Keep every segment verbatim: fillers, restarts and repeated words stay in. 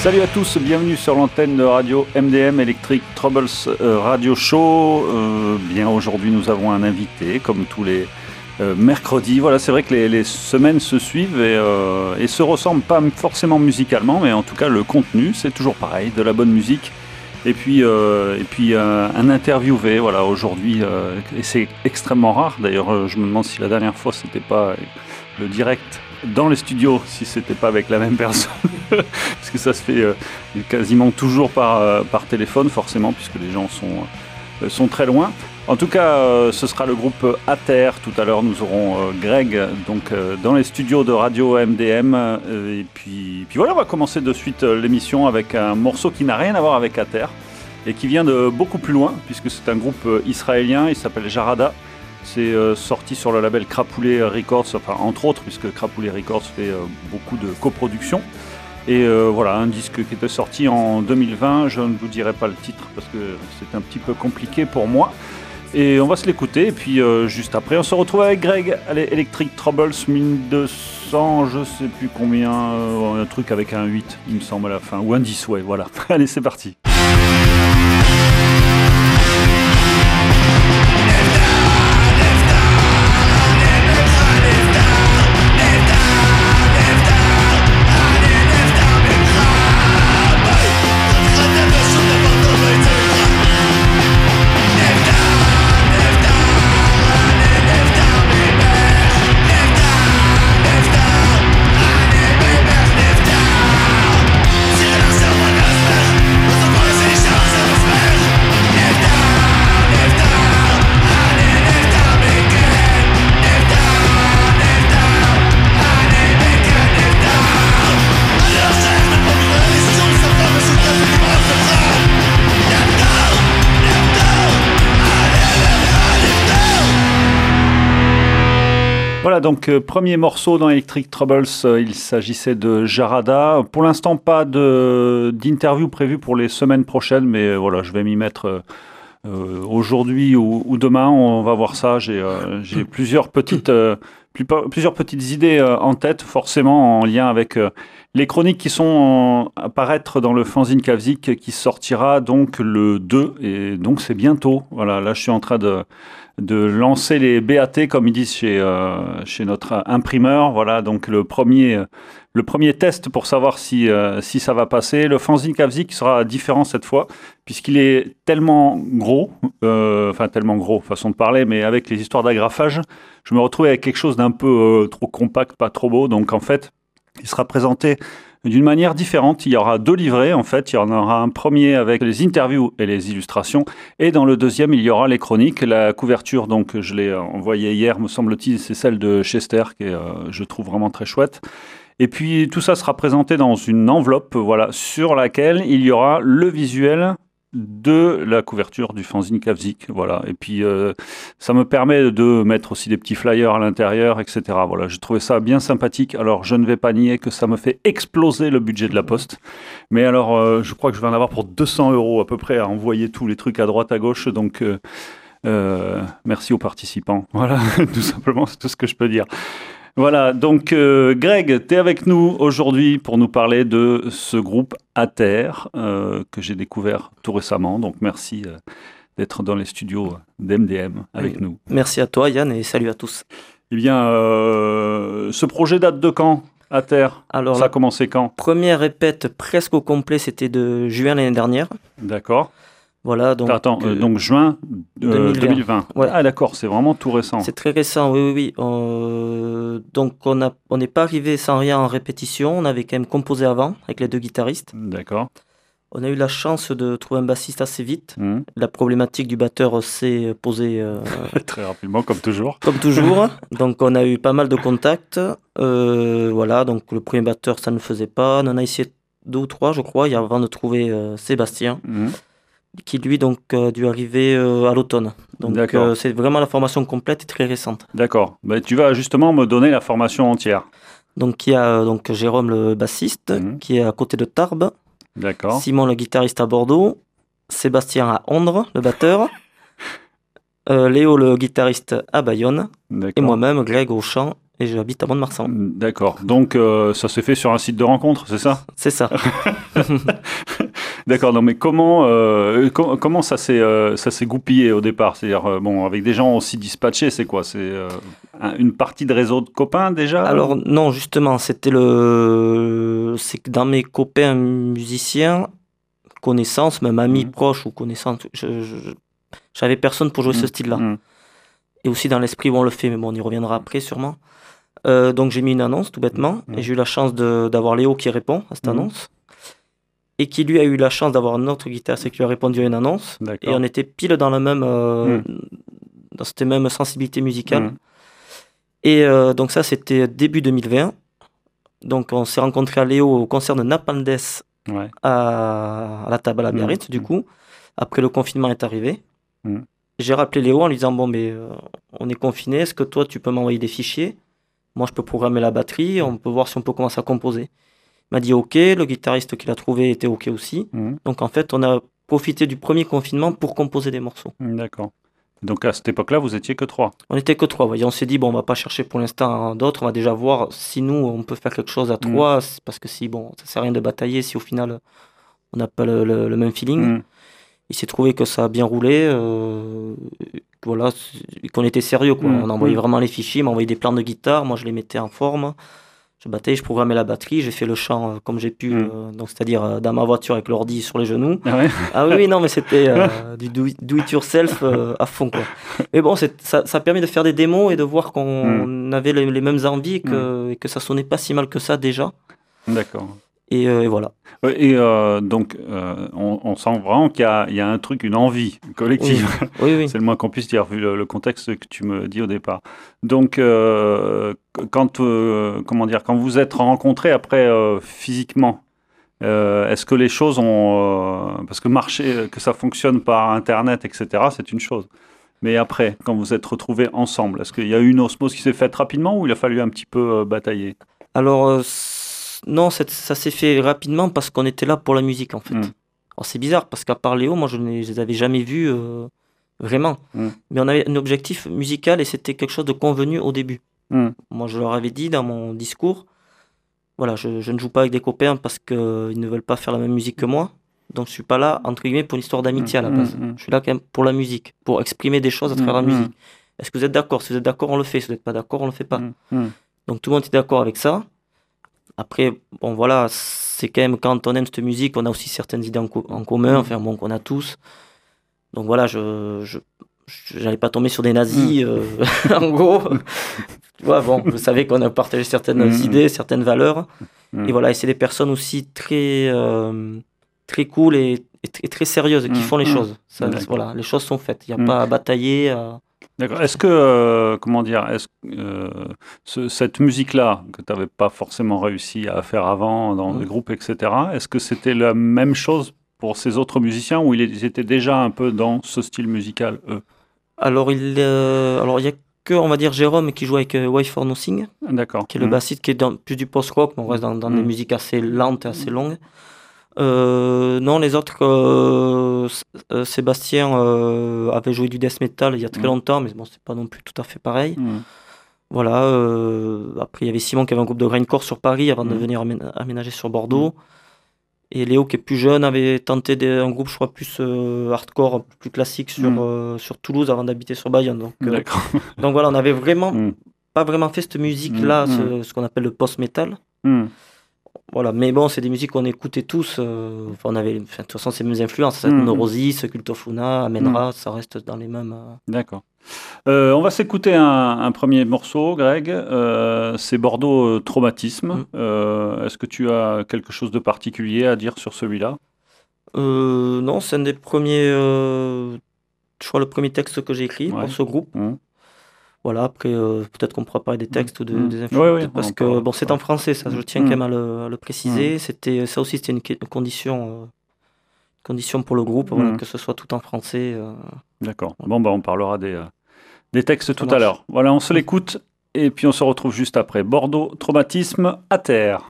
Salut à tous, bienvenue sur l'antenne de radio M D M Electric Troubles euh, Radio Show. Euh, bien aujourd'hui nous avons un invité comme tous les euh, mercredis. Voilà, c'est vrai que les, les semaines se suivent et, euh, et se ressemblent pas forcément musicalement, mais en tout cas le contenu c'est toujours pareil, de la bonne musique. Et puis, euh, et puis euh, un interviewé, voilà, aujourd'hui, euh, et c'est extrêmement rare. D'ailleurs, euh, je me demande si la dernière fois c'était pas le direct dans les studios, si c'était pas avec la même personne, parce que ça se fait euh, quasiment toujours par, euh, par téléphone, forcément, puisque les gens sont, euh, sont très loin. En tout cas, euh, ce sera le groupe Ater. Tout à l'heure, nous aurons euh, Greg donc, euh, dans les studios de Radio M D M. Euh, et puis, puis voilà, on va commencer de suite euh, l'émission avec un morceau qui n'a rien à voir avec Ater et qui vient de beaucoup plus loin, puisque c'est un groupe euh, israélien, il s'appelle Jarada. C'est euh, sorti sur le label Crapoulé Records, enfin entre autres, puisque Crapoulé Records fait euh, beaucoup de coproduction. Et euh, voilà, un disque qui était sorti en deux mille vingt, je ne vous dirai pas le titre parce que c'est un petit peu compliqué pour moi. Et on va se l'écouter, et puis euh, juste après, on se retrouve avec Greg. Allez, Electric Troubles mille deux cents, je sais plus combien, euh, un truc avec un huit, il me semble à la fin, ou un dix, ouais, voilà. Allez, c'est parti. Voilà, donc euh, premier morceau dans Electric Troubles, euh, il s'agissait de Jarada. Pour l'instant, pas de, d'interview prévue pour les semaines prochaines, mais euh, voilà, je vais m'y mettre euh, euh, aujourd'hui ou, ou demain, on va voir ça. J'ai, euh, j'ai plusieurs, petites, euh, plus, plusieurs petites idées euh, en tête, forcément en lien avec euh, les chroniques qui sont à apparaître dans le fanzine Kavzik qui sortira donc le deux, et donc c'est bientôt. Voilà, là je suis en train de... de lancer les B A T, comme ils disent chez, euh, chez notre imprimeur. Voilà, donc le premier, le premier test pour savoir si, euh, si ça va passer. Le fanzine Kavzik sera différent cette fois, puisqu'il est tellement gros, euh, enfin tellement gros, façon de parler, mais avec les histoires d'agrafage, je me retrouve avec quelque chose d'un peu euh, trop compact, pas trop beau. Donc en fait, il sera présenté d'une manière différente. Il y aura deux livrets, en fait. Il y en aura un premier avec les interviews et les illustrations. Et dans le deuxième, il y aura les chroniques. La couverture, donc, je l'ai envoyée hier, me semble-t-il, c'est celle de Chester, qui est, euh, je trouve, vraiment très chouette. Et puis, tout ça sera présenté dans une enveloppe, voilà, sur laquelle il y aura le visuel de la couverture du fanzine Kavzik, voilà. Et puis euh, ça me permet de mettre aussi des petits flyers à l'intérieur, et cetera. Voilà, j'ai trouvé ça bien sympathique. Alors je ne vais pas nier que ça me fait exploser le budget de la Poste, mais alors euh, je crois que je vais en avoir pour deux cents euros à peu près à envoyer tous les trucs à droite à gauche, donc euh, euh, merci aux participants. Voilà, tout simplement, c'est tout ce que je peux dire. Voilà, donc euh, Greg, tu es avec nous aujourd'hui pour nous parler de ce groupe Ater euh, que j'ai découvert tout récemment. Donc merci euh, d'être dans les studios d'M D M avec oui. nous. Merci à toi Yann et salut à tous. Eh bien, euh, ce projet date de quand, Ater ? Alors, ça a commencé quand ? Première répète presque au complet, c'était de juin l'année dernière. D'accord. Voilà, donc, Attends, euh, donc juin euh, deux mille vingt. deux mille vingt. Ouais. Ah d'accord, c'est vraiment tout récent. C'est très récent, oui, oui, oui. Euh, donc on n'est on pas arrivé sans rien en répétition, on avait quand même composé avant avec les deux guitaristes. D'accord. On a eu la chance de trouver un bassiste assez vite. Mmh. La problématique du batteur s'est posée... Euh, très rapidement, comme toujours. Comme toujours. Donc on a eu pas mal de contacts. Euh, voilà, donc le premier batteur, ça ne faisait pas. On en a essayé deux ou trois, je crois, avant de trouver euh, Sébastien. Mmh. Qui lui donc a euh, dû arriver euh, à l'automne. Donc euh, c'est vraiment la formation complète et très récente. D'accord. Bah, tu vas justement me donner la formation entière. Donc il y a donc Jérôme le bassiste mmh. qui est à côté de Tarbes. D'accord. Simon le guitariste à Bordeaux. Sébastien à Ondres, le batteur. euh, Léo le guitariste à Bayonne. D'accord. Et moi-même Greg au chant. Et j'habite à Mont-de-Marsan. D'accord. Donc, euh, ça s'est fait sur un site de rencontre, c'est ça ? C'est ça. D'accord, non mais comment, euh, com- comment ça s'est, euh, ça s'est goupillé au départ? C'est-à-dire, euh, bon, avec des gens aussi dispatchés, c'est quoi? C'est euh, un- une partie de réseau de copains déjà? Alors ou- non, justement, c'était le... C'est que dans mes copains musiciens, connaissances, même amis Mhm. proches ou connaissances, je, je- j'avais personne pour jouer ce Mhm. style-là. Mhm. Et aussi dans l'esprit où on le fait, mais bon, on y reviendra après sûrement. Euh, donc j'ai mis une annonce tout bêtement, et Mhm. j'ai eu la chance de- d'avoir Léo qui répond à cette Mhm. annonce, et qui lui a eu la chance d'avoir un autre guitariste qui lui a répondu à une annonce, et D'accord. on était pile dans la même, euh, Mhm. dans cette même sensibilité musicale. Mhm. Et euh, donc ça, c'était début deux mille vingt. Donc on s'est rencontré à Léo au concert de Napalm Death Ouais. à, à la table à la Mhm. Biarritz, du Mhm. coup, après le confinement est arrivé. Mhm. J'ai rappelé Léo en lui disant, bon, mais euh, on est confiné, est-ce que toi, tu peux m'envoyer des fichiers? Moi, je peux programmer la batterie, on peut voir si on peut commencer à composer. Il m'a dit OK, le guitariste qu'il a trouvé était OK aussi. Mhm. Donc en fait, on a profité du premier confinement pour composer des morceaux. D'accord. Donc à cette époque-là, vous étiez que trois. On n'était que trois, voyez. On s'est dit, bon, on va pas chercher pour l'instant d'autres, on va déjà voir si nous, on peut faire quelque chose à trois, c'est parce que si, bon, ça sert à rien de batailler si au final, on n'a pas le, le- le même feeling. Mhm. Il s'est trouvé que ça a bien roulé, euh, que voilà, c'est- qu'on était sérieux, quoi. Mhm. On envoyait Mhm. vraiment les fichiers, il m'envoyait des plans de guitare, moi je les mettais en forme. Je battais, je programmais la batterie, j'ai fait le chant euh, comme j'ai pu, Mhm. euh, donc c'est-à-dire euh, dans ma voiture avec l'ordi sur les genoux. Ah ouais. Ah oui, oui, non, mais c'était euh, du do it, do it yourself euh, à fond, quoi. Mais bon, c'est- ça, ça a permis de faire des démos et de voir qu'on avait les, les mêmes envies et que, et que ça sonnait pas si mal que ça déjà. D'accord. Et, euh, et voilà. Ouais, Et euh, donc, euh, on, on sent vraiment qu'il y a, il y a un truc, une envie Oui, collective. oui, oui. C'est le moins qu'on puisse dire, vu le, le contexte que tu me dis au départ. Donc, euh, quand, euh, comment dire, quand vous êtes rencontrés après euh, physiquement, euh, est-ce que les choses ont... euh, parce que marcher, que ça fonctionne par Internet, et cetera, c'est une chose. Mais après, quand vous êtes retrouvés ensemble, est-ce qu'il y a eu une osmose qui s'est faite rapidement ou il a fallu un petit peu euh, batailler? Alors, euh, c- non, c'est- ça s'est fait rapidement parce qu'on était là pour la musique, en fait. Mm. Alors, c'est bizarre parce qu'à part Léo, moi, je ne les avais jamais vus euh, vraiment. Mm. Mais on avait un objectif musical et c'était quelque chose de convenu au début. Mm. Moi, je leur avais dit dans mon discours, voilà, je, je ne joue pas avec des copains parce qu'ils ne veulent pas faire la même musique que moi. Donc, je suis pas là, entre guillemets, pour une histoire d'amitié à la Mm, base. mm, mm. Je suis là quand même pour la musique, pour exprimer des choses à travers la Mm, musique. Est-ce que vous êtes d'accord? Si vous êtes d'accord, on le fait. Si vous n'êtes pas d'accord, on le fait pas. mm, mm. Donc, tout le monde était d'accord avec ça. Après, bon, voilà, c'est quand même quand on aime cette musique, on a aussi certaines idées en, co- en commun, Mm. enfin, bon, qu'on a tous. Donc, voilà, je, je, je- j'allais pas tomber sur des nazis, euh, en gros. Tu vois, bon, je savais qu'on a partagé certaines Mm. idées, certaines valeurs. Mm. Et voilà, et c'est des personnes aussi très, euh, très cool et, et tr- et très sérieuses qui Mm. font les Mm. choses. Ça, D'accord. voilà, les choses sont faites. Il n'y a Mm. pas à batailler. à- D'accord. Est-ce que, euh, comment dire, est-ce que euh, ce- cette musique-là que tu n'avais pas forcément réussi à faire avant dans Mm. des groupes, et cetera, est-ce que c'était la même chose pour ces autres musiciens ou ils étaient déjà un peu dans ce style musical, eux? Alors, il euh, alors, il y a que, on va dire, Jérôme qui joue avec euh, Why for Nothing, D'accord. qui est le Mm. bassiste, qui est dans, plus du post-rock, mais on reste dans, dans des Mm. musiques assez lentes et assez longues. Euh, non, les autres, euh, S- euh, Sébastien euh, avait joué du death metal il y a très Mm. longtemps, mais bon, c'est pas non plus tout à fait pareil. Mm. Voilà. euh, après, il y avait Simon qui avait un groupe de grindcore sur Paris avant de Mm. venir amé- aménager sur Bordeaux. Et Léo, qui est plus jeune, avait tenté des- un groupe, je crois, plus euh, hardcore, plus classique sur, Mm. euh, sur Toulouse avant d'habiter sur Bayonne. Donc, euh, D'accord. donc voilà, on avait vraiment Mm. pas vraiment fait cette musique-là, Mm. ce, ce qu'on appelle le post-metal. Mm. Voilà, mais bon, c'est des musiques qu'on écoutait tous. euh, enfin, on avait, enfin, de toute façon, c'est les mêmes influences. Ça, Mm. Neurosis, Cult of Luna, Amenra, ça reste dans les mêmes. euh, D'accord. Euh, on va s'écouter un, un premier morceau, Greg. Euh, c'est Bordeaux euh, Traumatisme. Mm. Euh, est-ce que tu as quelque chose de particulier à dire sur celui-là? Euh, non, c'est un des premiers. euh, je crois le premier texte que j'ai écrit Ouais. pour ce groupe. Mm. Voilà, après, euh, peut-être qu'on pourra parler des textes ou de- Mm. des Ouais, influences. ouais, on parce en que, parlera. bon, c'est en français, ça, je tiens Mm. quand même à le, à le préciser. C'était, ça aussi, c'était une, que- une condition, euh, condition pour le groupe, voilà, Mm. que ce soit tout en français. euh. D'accord. Bon, bah, on parlera des, euh, des textes tout à marche. l'heure. Voilà, on se l'écoute et puis on se retrouve juste après. Bordeaux Traumatisme à terre.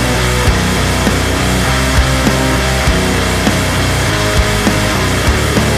Bordeaux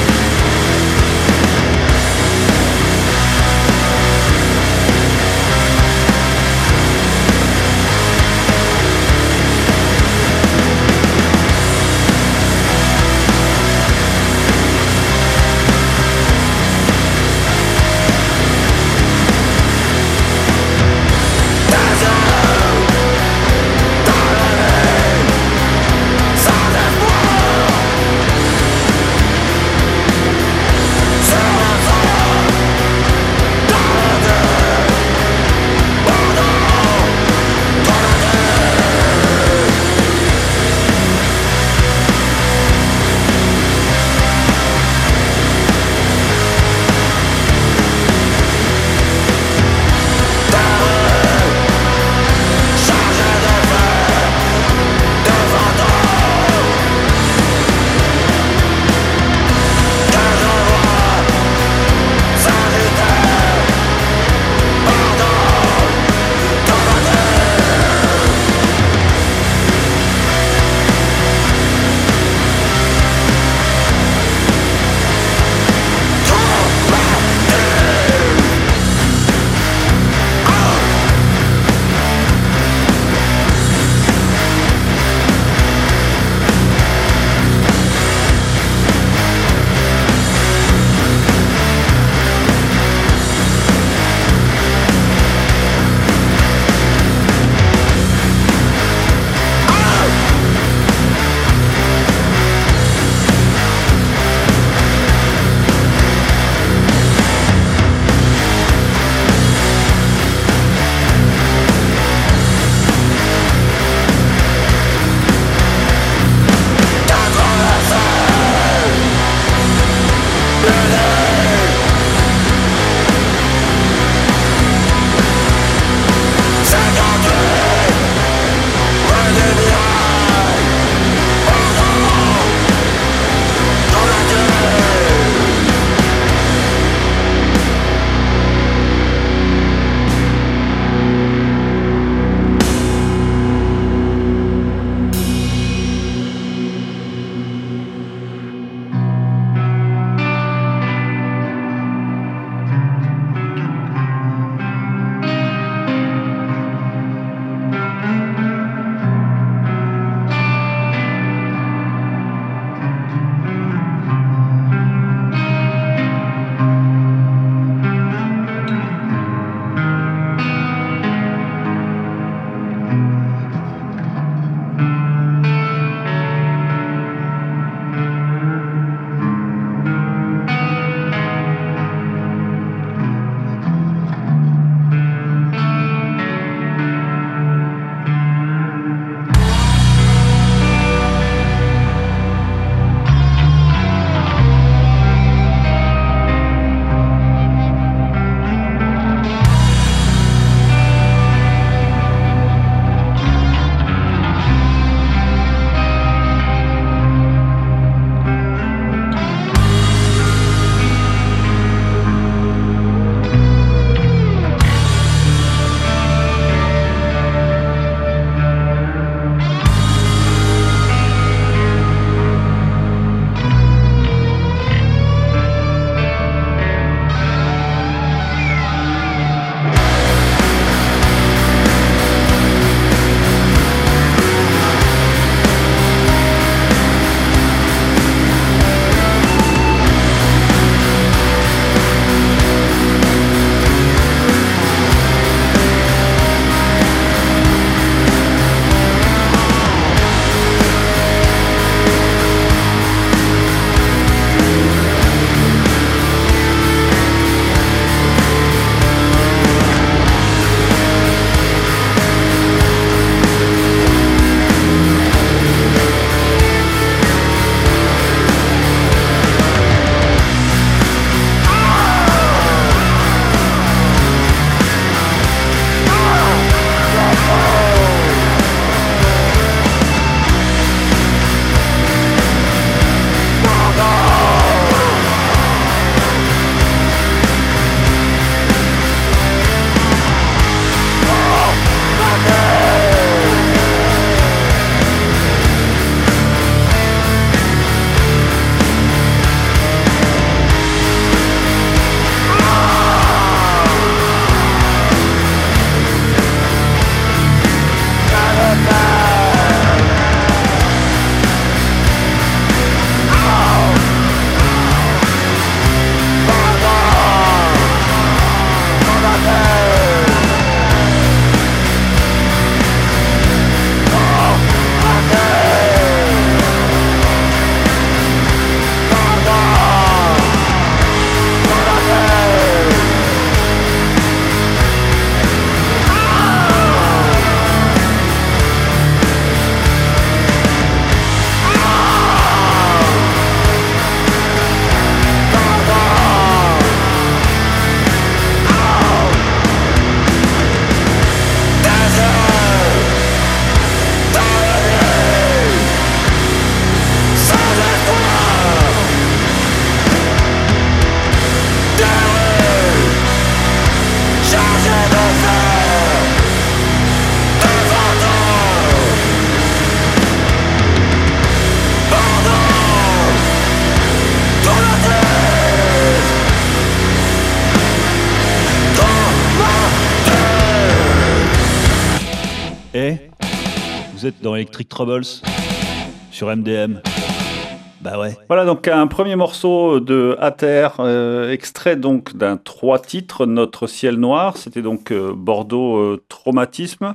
Vous êtes dans Electric Troubles sur M D M. Bah ouais. Voilà donc un premier morceau de A Terre, euh, extrait donc d'un trois titres, Notre ciel noir, c'était donc euh, Bordeaux euh, Traumatisme.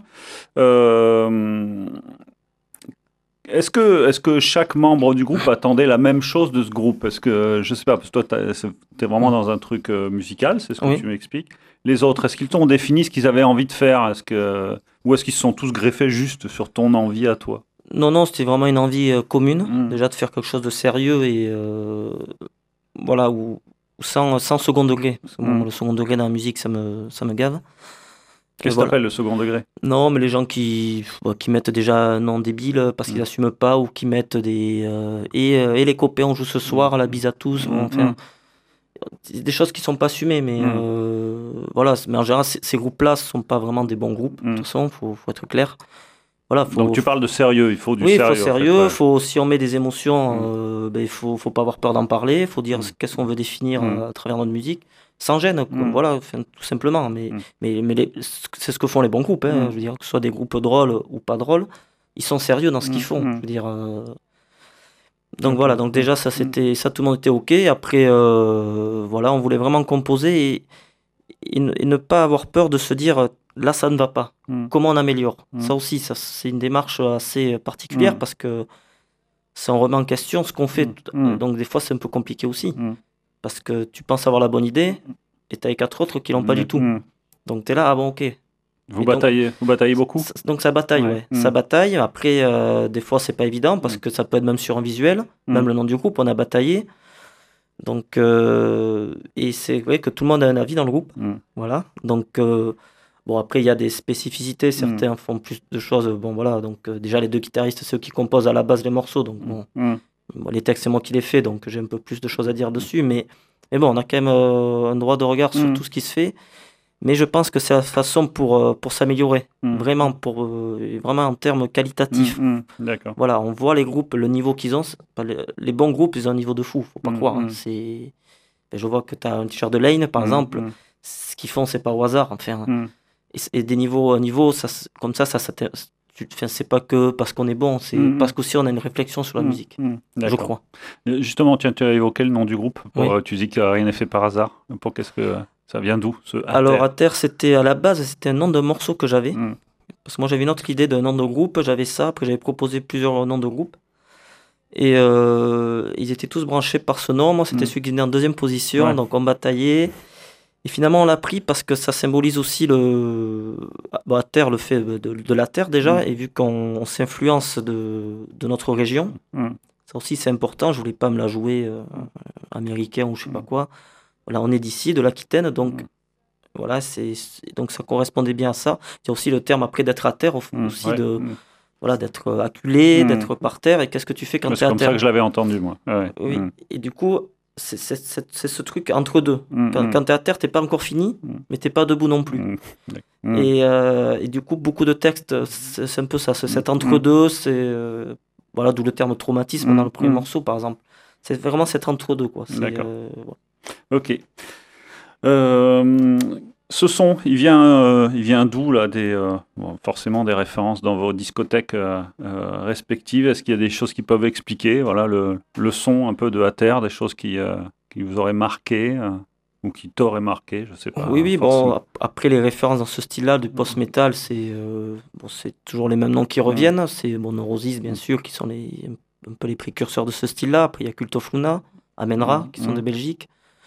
Euh, est-ce que, est-ce que chaque membre du groupe attendait la même chose de ce groupe? Est-ce que, je sais pas, parce que toi tu es vraiment dans un truc euh, musical, c'est ce que Oui. tu m'expliques. Les autres, est-ce qu'ils t'ont défini ce qu'ils avaient envie de faire? Est-ce que, ou est-ce qu'ils se sont tous greffés juste sur ton envie à toi? Non, non, c'était vraiment une envie euh, commune, Mmh. déjà de faire quelque chose de sérieux et euh, voilà, ou, ou sans, sans second degré. Parce que, bon, Mmh. le second degré dans la musique, ça me, ça me gave. Qu'est-ce que Voilà. t'appelles le second degré? Non, mais les gens qui, bah, qui mettent déjà un nom débile parce qu'ils Mmh. n'assument pas ou qui mettent des. euh, et, euh, et les copains, on joue ce soir, la bise à tous. Mmh. Enfin, c'est des choses qui sont pas assumées, mais Mm. euh, voilà. Mais en général, c- ces groupes-là sont pas vraiment des bons groupes. Mm. De toute façon, faut, faut être clair. Voilà, faut, Donc tu parles de sérieux, il faut du oui, il sérieux. faut en fait, sérieux. ouais. Faut, si on met des émotions, Mm. euh, ben, il faut, faut pas avoir peur d'en parler. Il faut dire Mm. qu'est-ce qu'on veut définir Mm. euh, à travers notre musique, sans gêne, quoi. Mm. Voilà, enfin, tout simplement. Mais, Mm. mais, mais les- c'est ce que font les bons groupes. Hein. Mm. Je veux dire, que ce soit des groupes drôles ou pas drôles, ils sont sérieux dans ce qu'ils Mm. font. Mm. Je veux dire. euh, Donc Ok. voilà, donc déjà ça Mm. c'était ça, tout le monde était ok. Après euh, voilà, on voulait vraiment composer et, et ne, et ne pas avoir peur de se dire euh, là ça ne va pas. Mm. Comment on améliore? Mm. Ça aussi, ça, c'est une démarche assez particulière Mm. parce que ça on remet en question ce qu'on fait. Mm. Tout- Mm. Donc des fois c'est un peu compliqué aussi Mm. parce que tu penses avoir la bonne idée et t'as les quatre autres qui l'ont pas Mm. du tout. Mm. Donc t'es là, ah bon ok. Vous Et donc, bataillez, vous bataillez beaucoup? ça- donc ça bataille, Ouais. ouais. Mm. Ça bataille. Après, euh, des fois, c'est pas évident parce Mm. que ça peut être même sur un visuel, Mm. même le nom du groupe, on a bataillé. Donc, euh, et c'est vrai que tout le monde a un avis dans le groupe. Mm. Voilà. Donc, euh, bon, après, il y a des spécificités. Certains font plus de choses. Bon, voilà. Donc, euh, déjà, les deux guitaristes, c'est ceux qui composent à la base les morceaux. Donc, bon, Mm. bon, les textes, c'est moi qui les fais. Donc, j'ai un peu plus de choses à dire dessus. Mais, mais bon, on a quand même euh, un droit de regard sur Mm. tout ce qui se fait. Mais je pense que c'est la façon pour, euh, pour s'améliorer, Mm. vraiment, pour, euh, vraiment en termes qualitatifs. Mm. Mm. D'accord. Voilà, on voit les groupes, le niveau qu'ils ont. c'est pas les, les bons groupes, ils ont un niveau de fou, faut pas Mm. croire. Hein. Mm. C'est... ben, je vois que tu as un t-shirt de Lane, par Mm. exemple. Mm. Ce qu'ils font, c'est pas au hasard. Enfin, Mm. et, c- et des niveaux, niveaux ça, s- comme ça, ça, ça t'in- tu- enfin, c'est pas que parce qu'on est bon, c'est Mm. parce qu'aussi on a une réflexion sur la Mm. musique, Mm. je D'accord. crois. Euh, Justement, tiens, tu as évoqué le nom du groupe. Pour, Oui. euh, tu dis que rien n'est fait par hasard. Pour qu'est-ce que ça vient d'où ce A Alors, Terre? à terre, c'était à la base, c'était un nom de morceau que j'avais. Mm. Parce que moi, j'avais une autre idée de nom de groupe, j'avais ça, après j'avais proposé plusieurs noms de groupe. Et euh, ils étaient tous branchés par ce nom. Moi, c'était Mm. celui qui venait en deuxième position, Ouais. donc on bataillait. Et finalement, on l'a pris parce que ça symbolise aussi le, bon, à terre, le fait de, de la terre déjà, Mm. et vu qu'on on s'influence de, de notre région, Mm. ça aussi c'est important. Je voulais pas me la jouer euh, américain ou je sais pas quoi. Voilà, on est d'ici, de l'Aquitaine, donc Mm. voilà, c'est c'est- donc ça correspondait bien à ça. Il y a aussi le terme après d'être à terre, au- Mm. aussi Ouais. de Mm. voilà, d'être euh, acculé, Mm. d'être par terre. Et qu'est-ce que tu fais quand tu C'est es à comme ça terre? que je l'avais entendu, moi. Ouais. Oui, Mm. et du coup, c'est c'est- c'est- c'est ce truc entre deux. Mm. Quand, Mm. quand tu es à terre, tu pas encore fini, Mm. mais tu pas debout non plus. Mm. Mm. Et, euh, et du coup, beaucoup de textes, c'est c'est un peu ça, c'est cet Mm. entre-deux, c'est euh, voilà, d'où le terme traumatisme Mm. dans le premier Mm. morceau, par exemple. C'est vraiment cet entre-deux, quoi. C'est, D'accord. euh, voilà. Ok. Euh, ce son, il vient, euh, il vient d'où là des, euh, bon, forcément des références dans vos discothèques euh, euh, respectives. Est-ce qu'il y a des choses qui peuvent expliquer, voilà, le, le son un peu de A Terre, des choses qui, euh, qui vous auraient marqué euh, ou qui t'auraient marqué, je sais pas. Oui, oui, bon, forcément. ap- après les références dans ce style-là, du post-metal, c'est euh, bon, c'est toujours les mêmes noms qui reviennent. C'est bon, Neurosis, bien sûr, qui sont les, un peu les précurseurs de ce style-là. Après, il y a Cult of Luna, Amenra, Mm. qui sont Mm. de Belgique.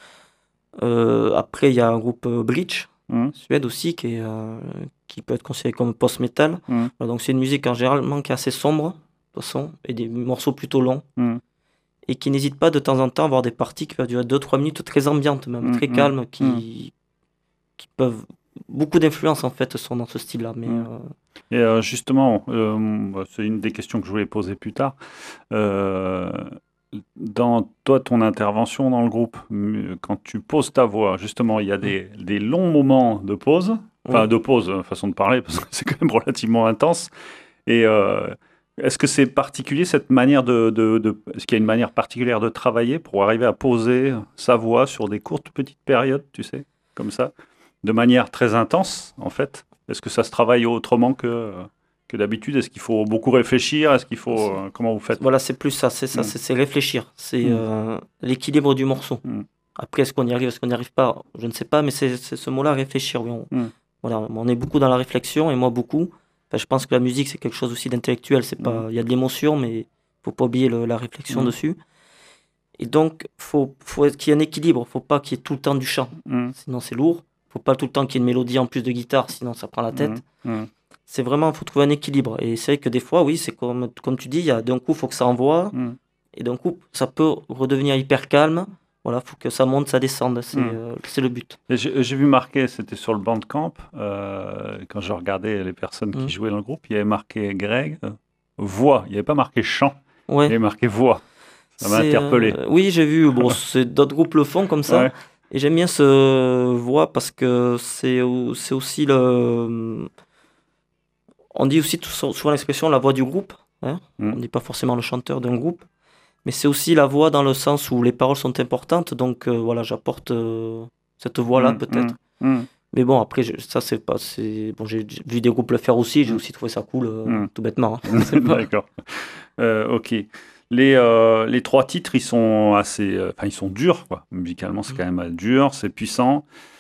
Euh, après, il y a un groupe euh, Breach, Mm. Suède aussi, qui, est, euh, qui peut être considéré comme post-metal. Mm. Voilà, donc c'est une musique en généralement qui est assez sombre, de toute façon, et des morceaux plutôt longs, Mm. et qui n'hésite pas de temps en temps à avoir des parties qui peuvent durer deux trois minutes, très ambiantes même, Mm, très mm, calmes, qui, mm. qui peuvent... Beaucoup d'influences en fait sont dans ce style-là, mais Mm. euh, Et euh, justement, euh, c'est une des questions que je voulais poser plus tard. Euh, dans toi, ton intervention dans le groupe, m- quand tu poses ta voix, justement, il y a des, des longs moments de pause, enfin Oui. de pause, euh, façon de parler, parce que c'est quand même relativement intense. Et euh, est-ce que c'est particulier cette manière de, de, de- est-ce qu'il y a une manière particulière de travailler pour arriver à poser sa voix sur des courtes petites périodes, tu sais, comme ça, de manière très intense, en fait? Est-ce que ça se travaille autrement que, que d'habitude? Est-ce qu'il faut beaucoup réfléchir? Est-ce qu'il faut euh, comment vous faites? Voilà, c'est plus ça, c'est ça, Mm. c'est, c'est réfléchir, c'est Mm. euh, l'équilibre du morceau. Mm. Après, est-ce qu'on y arrive, est-ce qu'on n'y arrive pas? Je ne sais pas, mais c'est, c'est ce mot-là, réfléchir. Oui, on, Mm. voilà, on est beaucoup dans la réflexion, et moi beaucoup. Enfin, je pense que la musique, c'est quelque chose aussi d'intellectuel. C'est pas, Mm. il y a de l'émotion, mais il faut pas oublier le- la réflexion Mm. dessus. Et donc, faut, faut être- qu'il y ait un équilibre. Faut pas qu'il y ait tout le temps du chant, Mm. sinon c'est lourd. Faut pas tout le temps qu'il y ait une mélodie en plus de guitare, sinon ça prend la tête. Mm. Mm. C'est vraiment, faut trouver un équilibre. Et c'est vrai que des fois, oui, c'est comme, comme tu dis, il y a d'un coup, faut que ça envoie, Mm. et d'un coup, ça peut redevenir hyper calme. Voilà, faut que ça monte, ça descende. C'est Mm. euh, c'est le but. Et J'ai j'ai vu marqué, c'était sur le Bandcamp, euh, quand je regardais les personnes qui Mm. jouaient dans le groupe, il y avait marqué Greg, euh, voix. Il n'y avait pas marqué chant, il y Ouais. avait marqué voix. Ça m'a C'est, interpellé. euh, oui, j'ai vu. Bon, c'est, d'autres groupes le font comme ça. Ouais. Et j'aime bien ce voix parce que c'est, au- c'est aussi le. On dit aussi tout- souvent l'expression la voix du groupe. Hein. Mm. On ne dit pas forcément le chanteur d'un groupe. Mais c'est aussi la voix dans le sens où les paroles sont importantes. Donc euh, voilà, j'apporte euh, cette voix-là Mm. peut-être. Mm. Mm. Mais bon, après, je- ça, c'est pas. C'est... Bon, j'ai j'ai vu des groupes le faire aussi. J'ai Mm. aussi trouvé ça cool, euh, Mm. tout bêtement. Hein. C'est pas- D'accord. Euh, ok. Les, euh, les trois titres, ils sont assez, euh, enfin, ils sont durs, quoi. Musicalement, c'est Mm. quand même dur, c'est puissant.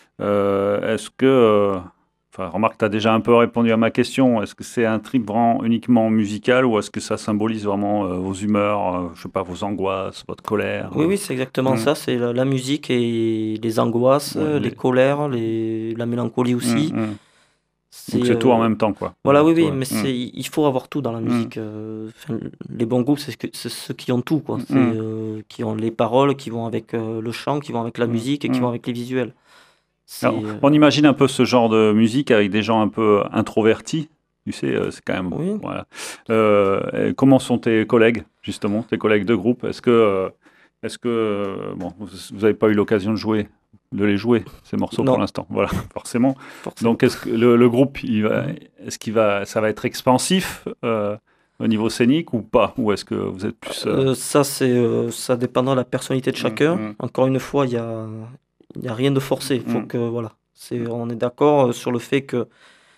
Euh, est-ce que, euh, enfin, remarque, tu as déjà un peu répondu à ma question. Est-ce que c'est un trip vraiment uniquement musical ou est-ce que ça symbolise vraiment euh, vos humeurs, euh, je sais pas, vos angoisses, votre colère? Oui, oui, c'est exactement Mm. ça. C'est la, la musique et les angoisses, Ouais, euh, les- les colères, les... la mélancolie aussi. Mm, mm. C'est, Donc c'est tout en euh, même temps, quoi. Voilà, oui, Tout, oui, ouais. mais Mm. c'est, il faut avoir tout dans la Mm. musique. euh, enfin, les bons groupes, c'est, ce que- c'est ceux qui ont tout, quoi. Mm. C'est, euh, qui ont les paroles, qui vont avec euh, le chant, qui vont avec la Mm. musique et qui Mm. vont avec les visuels. C'est, Alors, euh, on imagine un peu ce genre de musique avec des gens un peu introvertis. Tu sais, euh, c'est quand même. Oui. Voilà. Euh, et comment sont tes collègues, justement, tes collègues de groupe? Est-ce que, euh, est-ce que, euh, bon, vous n'avez pas eu l'occasion de jouer, de les jouer ces morceaux Non. pour l'instant, voilà, forcément. forcément. Donc, est-ce que le, le groupe, il va, est-ce qu'il va, ça va être expansif euh, au niveau scénique ou pas? Ou est-ce que vous êtes plus euh, Euh, ça, c'est, euh, ça dépendra de la personnalité de chacun. mm. Encore une fois, il y a, il y a rien de forcé. Faut Mm. que, voilà. C'est, on est d'accord euh, sur le fait que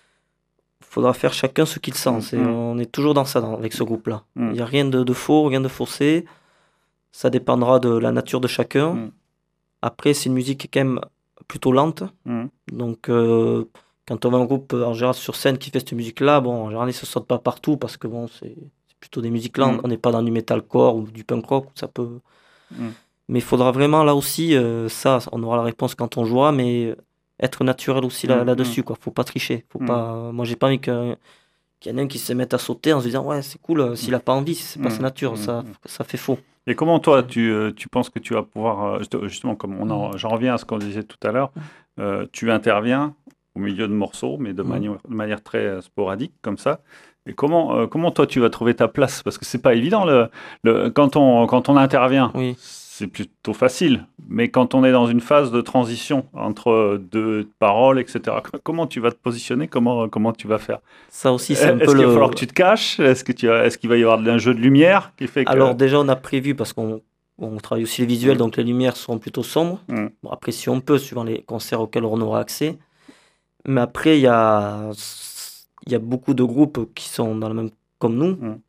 faudra faire chacun ce qu'il sent. Mm. C'est, Mm. on est toujours dans ça dans- avec ce groupe-là. Il Mm. n'y a rien de, de faux, rien de faussé. Ça dépendra de la nature de chacun. Mm. Après, c'est une musique qui est quand même plutôt lente. Mm. Donc, euh, quand on va un groupe euh, en général sur scène qui fait cette musique-là, bon, en général, ils ne se saute pas partout parce que bon, c'est c'est plutôt des musiques lentes. Mm. On n'est pas dans du metalcore ou du punk rock, où ça peut. Mm. Mais il faudra vraiment là aussi, euh, ça, on aura la réponse quand on jouera, mais être naturel aussi là, Mm, là-dessus, quoi. Faut pas tricher. Faut Mm. pas... Moi, j'ai pas envie que- qu'il y en ait un qui se mette à sauter en se disant, ouais, c'est cool, euh, s'il a pas envie, si c'est pas Mm. sa nature, Mm. ça, ça fait faux. Et comment toi, tu, euh, tu penses que tu vas pouvoir, euh, juste- justement, comme on en, j'en reviens à ce qu'on disait tout à l'heure, euh, tu interviens au milieu de morceaux, mais de, Mm. manière, de manière très euh, sporadique, comme ça. Et comment, euh, comment toi, tu vas trouver ta place? Parce que c'est pas évident, le, le, quand, on, quand on intervient, Oui. c'est plutôt facile. Mais quand on est dans une phase de transition entre deux paroles, et cetera, comment tu vas te positionner? Comment, comment tu vas faire? Ça aussi, c'est un Est-ce peu qu'il va le. falloir que tu te caches? Est-ce que tu as- est-ce qu'il va y avoir un jeu de lumière qui fait que... Alors déjà, on a prévu, parce qu'on on travaille aussi les visuels, Mm. donc les lumières seront plutôt sombres. Mm. Bon, après, si on peut, suivant les concerts auxquels on aura accès. Mais après, il y a, il y a beaucoup de groupes qui sont dans le même comme nous. Mm.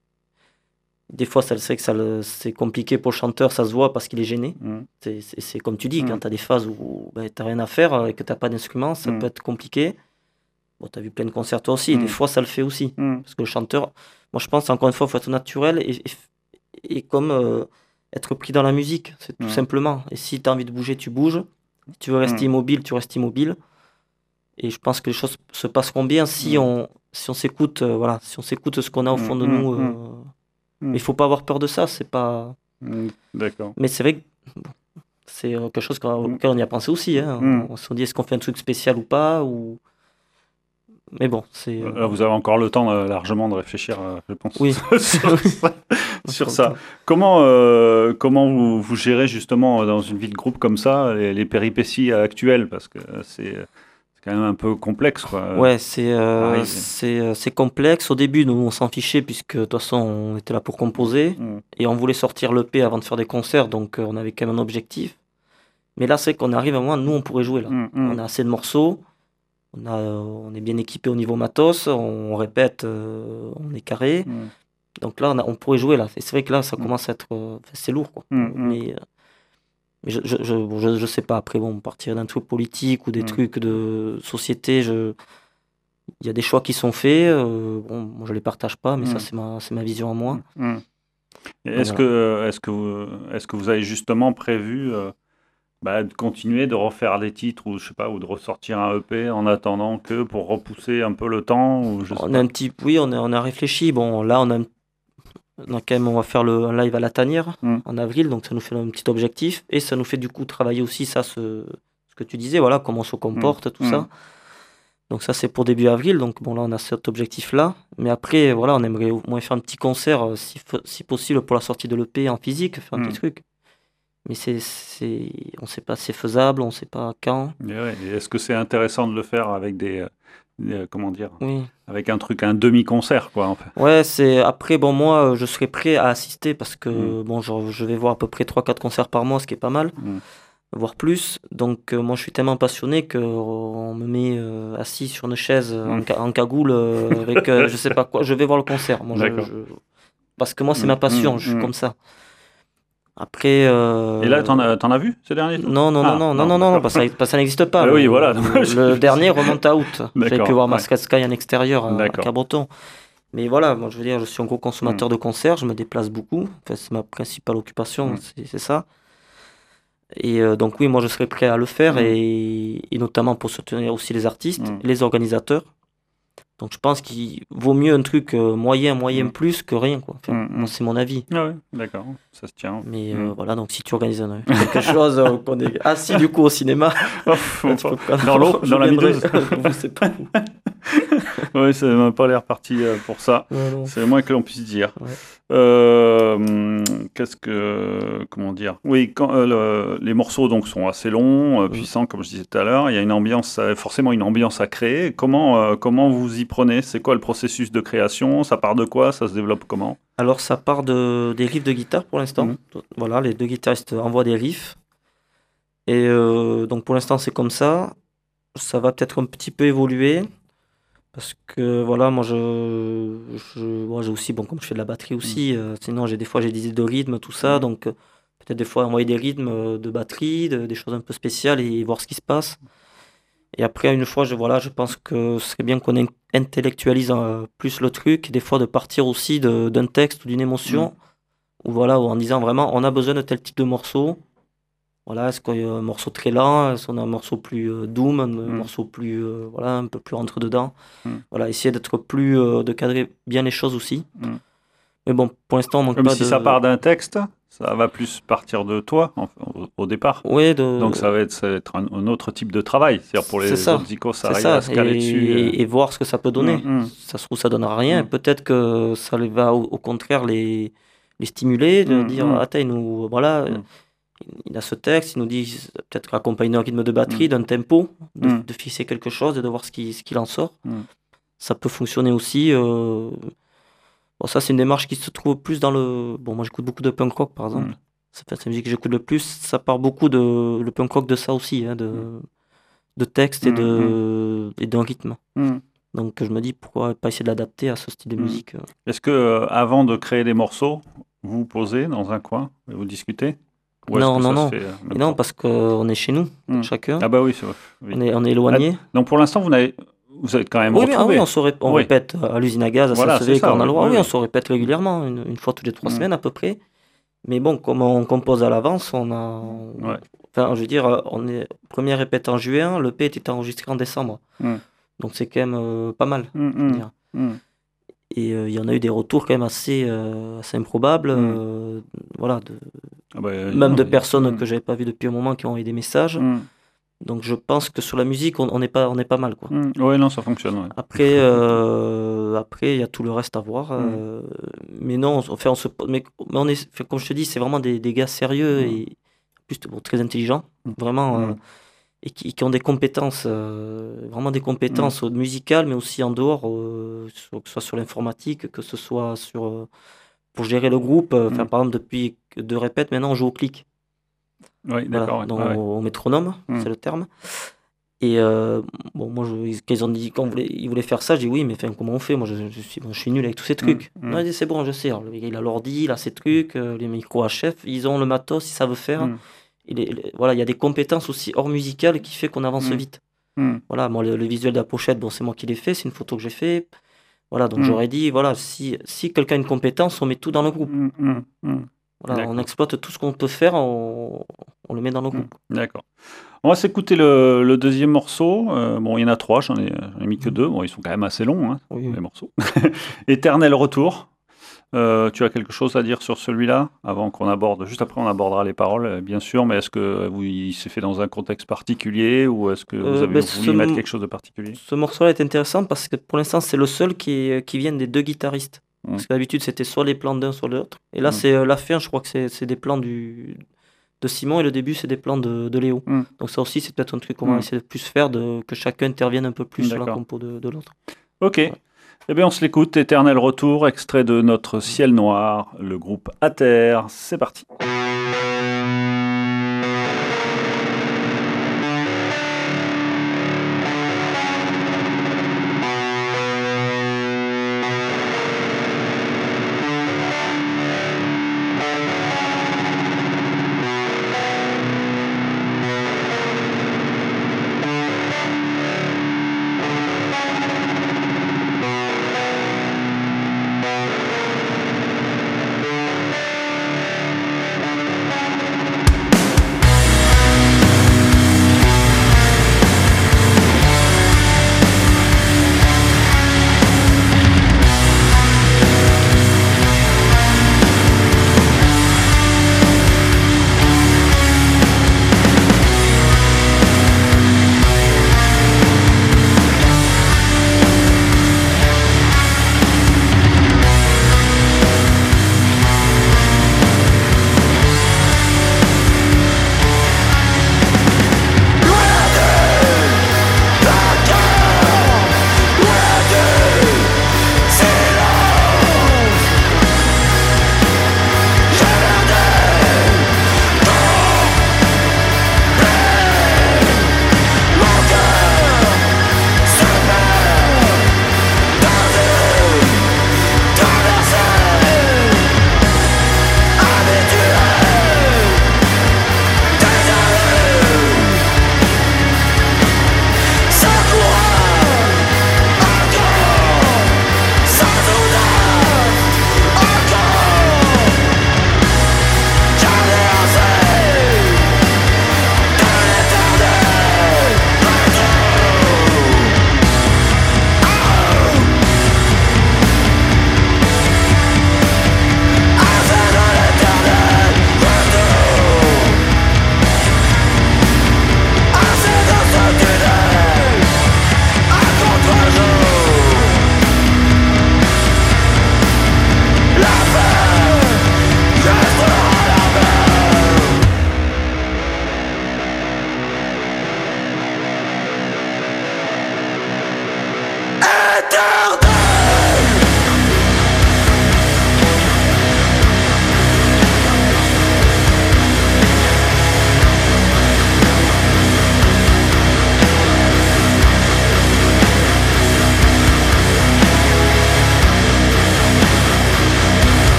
Des fois, ça, c'est que ça, le- c'est compliqué pour le chanteur, ça se voit parce qu'il est gêné. Mm. C'est, c'est- c'est comme tu dis, Mm. quand tu as des phases où ben, tu n'as rien à faire et que tu n'as pas d'instrument, ça Mm. peut être compliqué. Bon, tu as vu plein de concerts toi aussi, Mm. des fois ça le fait aussi. Mm. Parce que le chanteur, moi je pense encore une fois, il faut être naturel et, et, et comme euh, être pris dans la musique, c'est tout Mm. simplement. Et si tu as envie de bouger, tu bouges. Si tu veux rester Mm. immobile, tu restes immobile. Et je pense que les choses se passeront bien si Mm. on, si on s'écoute, euh, voilà, si on s'écoute ce qu'on a au fond de Mm. nous. Mm. euh, Mm. Mais il faut pas avoir peur de ça, c'est pas. Mm. D'accord. Mais c'est vrai que bon, c'est euh, quelque chose qu'on- Mm. auquel on y a pensé aussi. Hein. Mm. On se dit est-ce qu'on fait un truc spécial ou pas ou... Mais bon, c'est. euh, Là, vous avez encore le temps euh, largement de réfléchir, euh, je pense, Oui. sur ça. sur ça. Comment, euh, comment vous, vous gérez justement euh, dans une vie de groupe comme ça les, les péripéties actuelles? Parce que euh, c'est c'est quand même un peu complexe, quoi. Ouais, c'est euh, pareil. c'est euh, c'est complexe. Au début, nous, on s'en fichait puisque de toute façon, on était là pour composer Mm. et on voulait sortir l'E P avant de faire des concerts, donc euh, on avait quand même un objectif. Mais là, c'est qu'on arrive à un moment, nous, on pourrait jouer là. Mm. Mm. On a assez de morceaux. On, a, on est bien équipé au niveau matos, on, on répète, euh, on est carré. Mmh. Donc là, on, a, on pourrait jouer là. Et c'est vrai que là, ça mmh. commence à être... Euh, c'est lourd, quoi. Mmh. Mais, euh, mais je, je, je, je, je sais pas. Après, bon, partir d'un truc politique ou des mmh. trucs de société, je... il y a des choix qui sont faits. Euh, bon, moi, je les partage pas, mais mmh. ça, c'est ma, c'est ma vision à moi. Mmh. Est-ce, voilà. que, est-ce, que vous, est-ce que vous avez justement prévu... Euh... Bah, de continuer de refaire des titres ou je sais pas ou de ressortir un E P en attendant que pour repousser un peu le temps ou je sais on pas. a un petit oui on a on a réfléchi bon là on a, on a quand même on va faire le un live à la Tanière mm. en avril donc ça nous fait un petit objectif et ça nous fait du coup travailler aussi ça ce, ce que tu disais voilà comment on se comporte mm. tout mm. ça donc ça c'est pour début avril donc bon là on a cet objectif là mais après voilà on aimerait au moins faire un petit concert si, si possible pour la sortie de l'E P en physique faire un mm. petit truc. Mais c'est, c'est, on ne sait pas si c'est faisable, on ne sait pas quand. Et ouais, et est-ce que c'est intéressant de le faire avec des, des comment dire, oui. avec un truc, un demi-concert, quoi, en fait. Ouais, c'est après bon moi je serais prêt à assister parce que mmh. bon je, je vais voir à peu près trois quatre concerts par mois, ce qui est pas mal, mmh. voire plus. Donc euh, moi je suis tellement passionné que on me met euh, assis sur une chaise mmh. en, en cagoule euh, avec euh, je sais pas quoi, je vais voir le concert. Moi, je, je... parce que moi c'est mmh. ma passion, mmh. je suis mmh. comme ça. Après. Euh... Et là, t'en as, t'en as vu ces derniers jours ? Non, non, ah, non, non, non, non, non, parce que ça, ça n'existe pas. Ah, le, oui, voilà. Le, le dernier remonte à août. J'avais pu voir Masquerade Sky en extérieur à, à Cabreton. Mais voilà, moi, je veux dire, je suis un gros consommateur mmh. de concerts, je me déplace beaucoup. Enfin, c'est ma principale occupation, mmh. c'est, c'est ça. Et euh, donc, oui, moi, je serais prêt à le faire, mmh. et, et notamment pour soutenir aussi les artistes, mmh. les organisateurs. Donc je pense qu'il vaut mieux un truc euh, moyen, moyen mmh. plus que rien, quoi. Enfin, mmh. moi, c'est mon avis. Ah ouais, d'accord, ça se tient. Mais mmh. euh, voilà, donc si tu organises un, quelque chose, euh, qu'on est assis du coup au cinéma, oh, bon, tu peux pas... dans l'eau, dans la mideuse. C'est pas. Oui, ça n'a pas l'air parti pour ça. Ouais, non. C'est le moins que l'on puisse dire. Ouais. Euh, qu'est-ce que, comment dire ? Oui, quand, euh, le, les morceaux donc sont assez longs, euh, mmh. puissants, comme je disais tout à l'heure. Il y a une ambiance, forcément une ambiance à créer. Comment, euh, comment vous y prenez ? C'est quoi le processus de création ? Ça part de quoi ? Ça se développe comment ? Alors ça part de des riffs de guitare pour l'instant. Mmh. Voilà, les deux guitaristes envoient des riffs. Et euh, donc pour l'instant c'est comme ça. Ça va peut-être un petit peu évoluer. Parce que voilà, moi je, je moi j'ai aussi, bon, comme je fais de la batterie aussi, mmh. euh, sinon j'ai des fois j'ai des idées de rythme, tout ça, mmh. donc euh, peut-être des fois envoyer des rythmes de batterie, de, des choses un peu spéciales et voir ce qui se passe. Et après, une fois, je, voilà, je pense que ce serait bien qu'on intellectualise euh, plus le truc, des fois de partir aussi de, d'un texte ou d'une émotion, mmh. ou voilà, ou en disant vraiment, on a besoin de tel type de morceau. Voilà, est-ce qu'il y a un morceau très lent, est-ce qu'on a un morceau plus euh, doom, un mmh. morceau plus, euh, voilà, un peu plus rentre-dedans. Mmh. Voilà, essayer d'être plus, euh, de cadrer bien les choses aussi. Mmh. Mais bon, pour l'instant, on manque Comme pas si de... ça part d'un texte, ça va plus partir de toi, en, au, au départ. Oui, de... Donc ça va être, ça va être un, un autre type de travail. C'est-à-dire pour les ça. autres zikos, ça c'est arrive ça. à se caler et, dessus. Et, et voir ce que ça peut donner. Mmh. Ça se trouve, ça donnera rien. Mmh. Peut-être que ça va, au, au contraire, les, les stimuler, de mmh. dire, mmh. attends, nous, voilà... Mmh. Il a ce texte, il nous dit peut-être accompagner un rythme de batterie, mmh. d'un tempo, de, mmh. de fixer quelque chose et de voir ce, qui, ce qu'il en sort. Mmh. Ça peut fonctionner aussi. Euh... Bon, ça, c'est une démarche qui se trouve plus dans le... Bon, moi, j'écoute beaucoup de punk rock, par exemple. Mmh. C'est la musique que j'écoute le plus. Ça part beaucoup de... Le punk rock de ça aussi, hein, de... Mmh. de texte et, de... et d'un rythme. Mmh. Donc, je me dis, pourquoi pas essayer de l'adapter à ce style de mmh. musique. Est-ce que, euh, avant de créer des morceaux, vous vous posez dans un coin et vous discutez ? Non, non, non. non, parce qu'on est chez nous, mmh. chacun. Ah bah oui, c'est vrai. Oui. On est, on est éloigné. Ah, donc pour l'instant, vous, n'avez, vous êtes quand même oui, retrouvés. Oui, on, se ré- on oui. répète à l'usine à gaz, à voilà, Saint-Sevé, quand on a le droit. Oui, oui, on se répète régulièrement, une, une fois toutes les trois mmh. semaines à peu près. Mais bon, comme on compose à l'avance, on a... Ouais. Enfin, je veux dire, on est première répète en juin, le P était enregistré en décembre. Mmh. Donc c'est quand même euh, pas mal, mmh. je veux dire. Mmh. Et il euh, y en a eu des retours quand même assez, euh, assez improbables, mmh. euh, voilà, de, ah bah, même non, de mais... personnes mmh. que j'avais pas vues depuis un moment qui ont envoyé des messages. Mmh. Donc je pense que sur la musique, on, on est pas, on est pas mal, quoi. Mmh. Oui, non, ça fonctionne. Ouais. Après, euh, après, il y a tout le reste à voir. Mmh. Euh, mais non, on, fait, on se, mais, mais on est, fait, comme je te dis, c'est vraiment des, des gars sérieux mmh. et plus bon, très intelligents, mmh. vraiment. Mmh. Euh, et qui, qui ont des compétences, euh, vraiment des compétences mmh. musicales, mais aussi en dehors, euh, sur, que ce soit sur l'informatique, que ce soit sur, euh, pour gérer le groupe. Euh, mmh. Par exemple, depuis deux répètes, maintenant on joue au clic. Oui, d'accord. Voilà, donc ouais. au, au métronome, mmh. c'est le terme. Et euh, bon, moi, je, quand ils ont dit qu'on voulait, ils voulaient faire ça, j'ai dit oui, mais enfin, comment on fait? Moi, je, je suis, bon, je suis nul avec tous ces trucs. Mmh, mmh. Non, il dit c'est bon, je sais. Alors, le gars, il a l'ordi, il a ses trucs, euh, les micros H F, ils ont le matos, ils savent faire. Mmh. Il est- il- voilà, il y a des compétences aussi hors musicales qui fait qu'on avance Mmh. vite. Mmh. Voilà, moi, le, le visuel de la pochette, bon, c'est moi qui l'ai fait, c'est une photo que j'ai fait. Voilà, donc Mmh. j'aurais dit, voilà, si, si quelqu'un a une compétence, on met tout dans le groupe. Mmh, mmh, mmh. Voilà, on D'accord. exploite tout ce qu'on peut faire, on, on le met dans le Mmh. groupe. D'accord. On va s'écouter le, le deuxième morceau. Euh, bon, il y en a trois, j'en ai, j'en ai mis que deux. Bon, ils sont quand même assez longs, hein, Oui, oui. les morceaux. Éternel retour. Euh, tu as quelque chose à dire sur celui-là avant qu'on aborde, juste après on abordera les paroles, euh, bien sûr, mais est-ce que vous, il s'est fait dans un contexte particulier ou est-ce que vous Euh, avez ben, voulu ce y mettre m- quelque chose de particulier? Ce morceau-là est intéressant parce que pour l'instant, c'est le seul qui, est- qui vient des deux guitaristes. Mm. Parce que d'habitude, c'était soit les plans d'un, soit de l'autre. Et là, Mm. c'est euh, la fin, je crois que c'est c'est des plans du, de Simon et le début, c'est des plans de, de Léo. Mm. Donc ça aussi, c'est peut-être un truc qu'on va Mm. essayer de plus faire, de, que chacun intervienne un peu plus sur la D'accord. compo de, de l'autre. Ok. Ouais. Eh bien, on se l'écoute. Éternel retour, extrait de notre ciel noir, le groupe A Terre. C'est parti.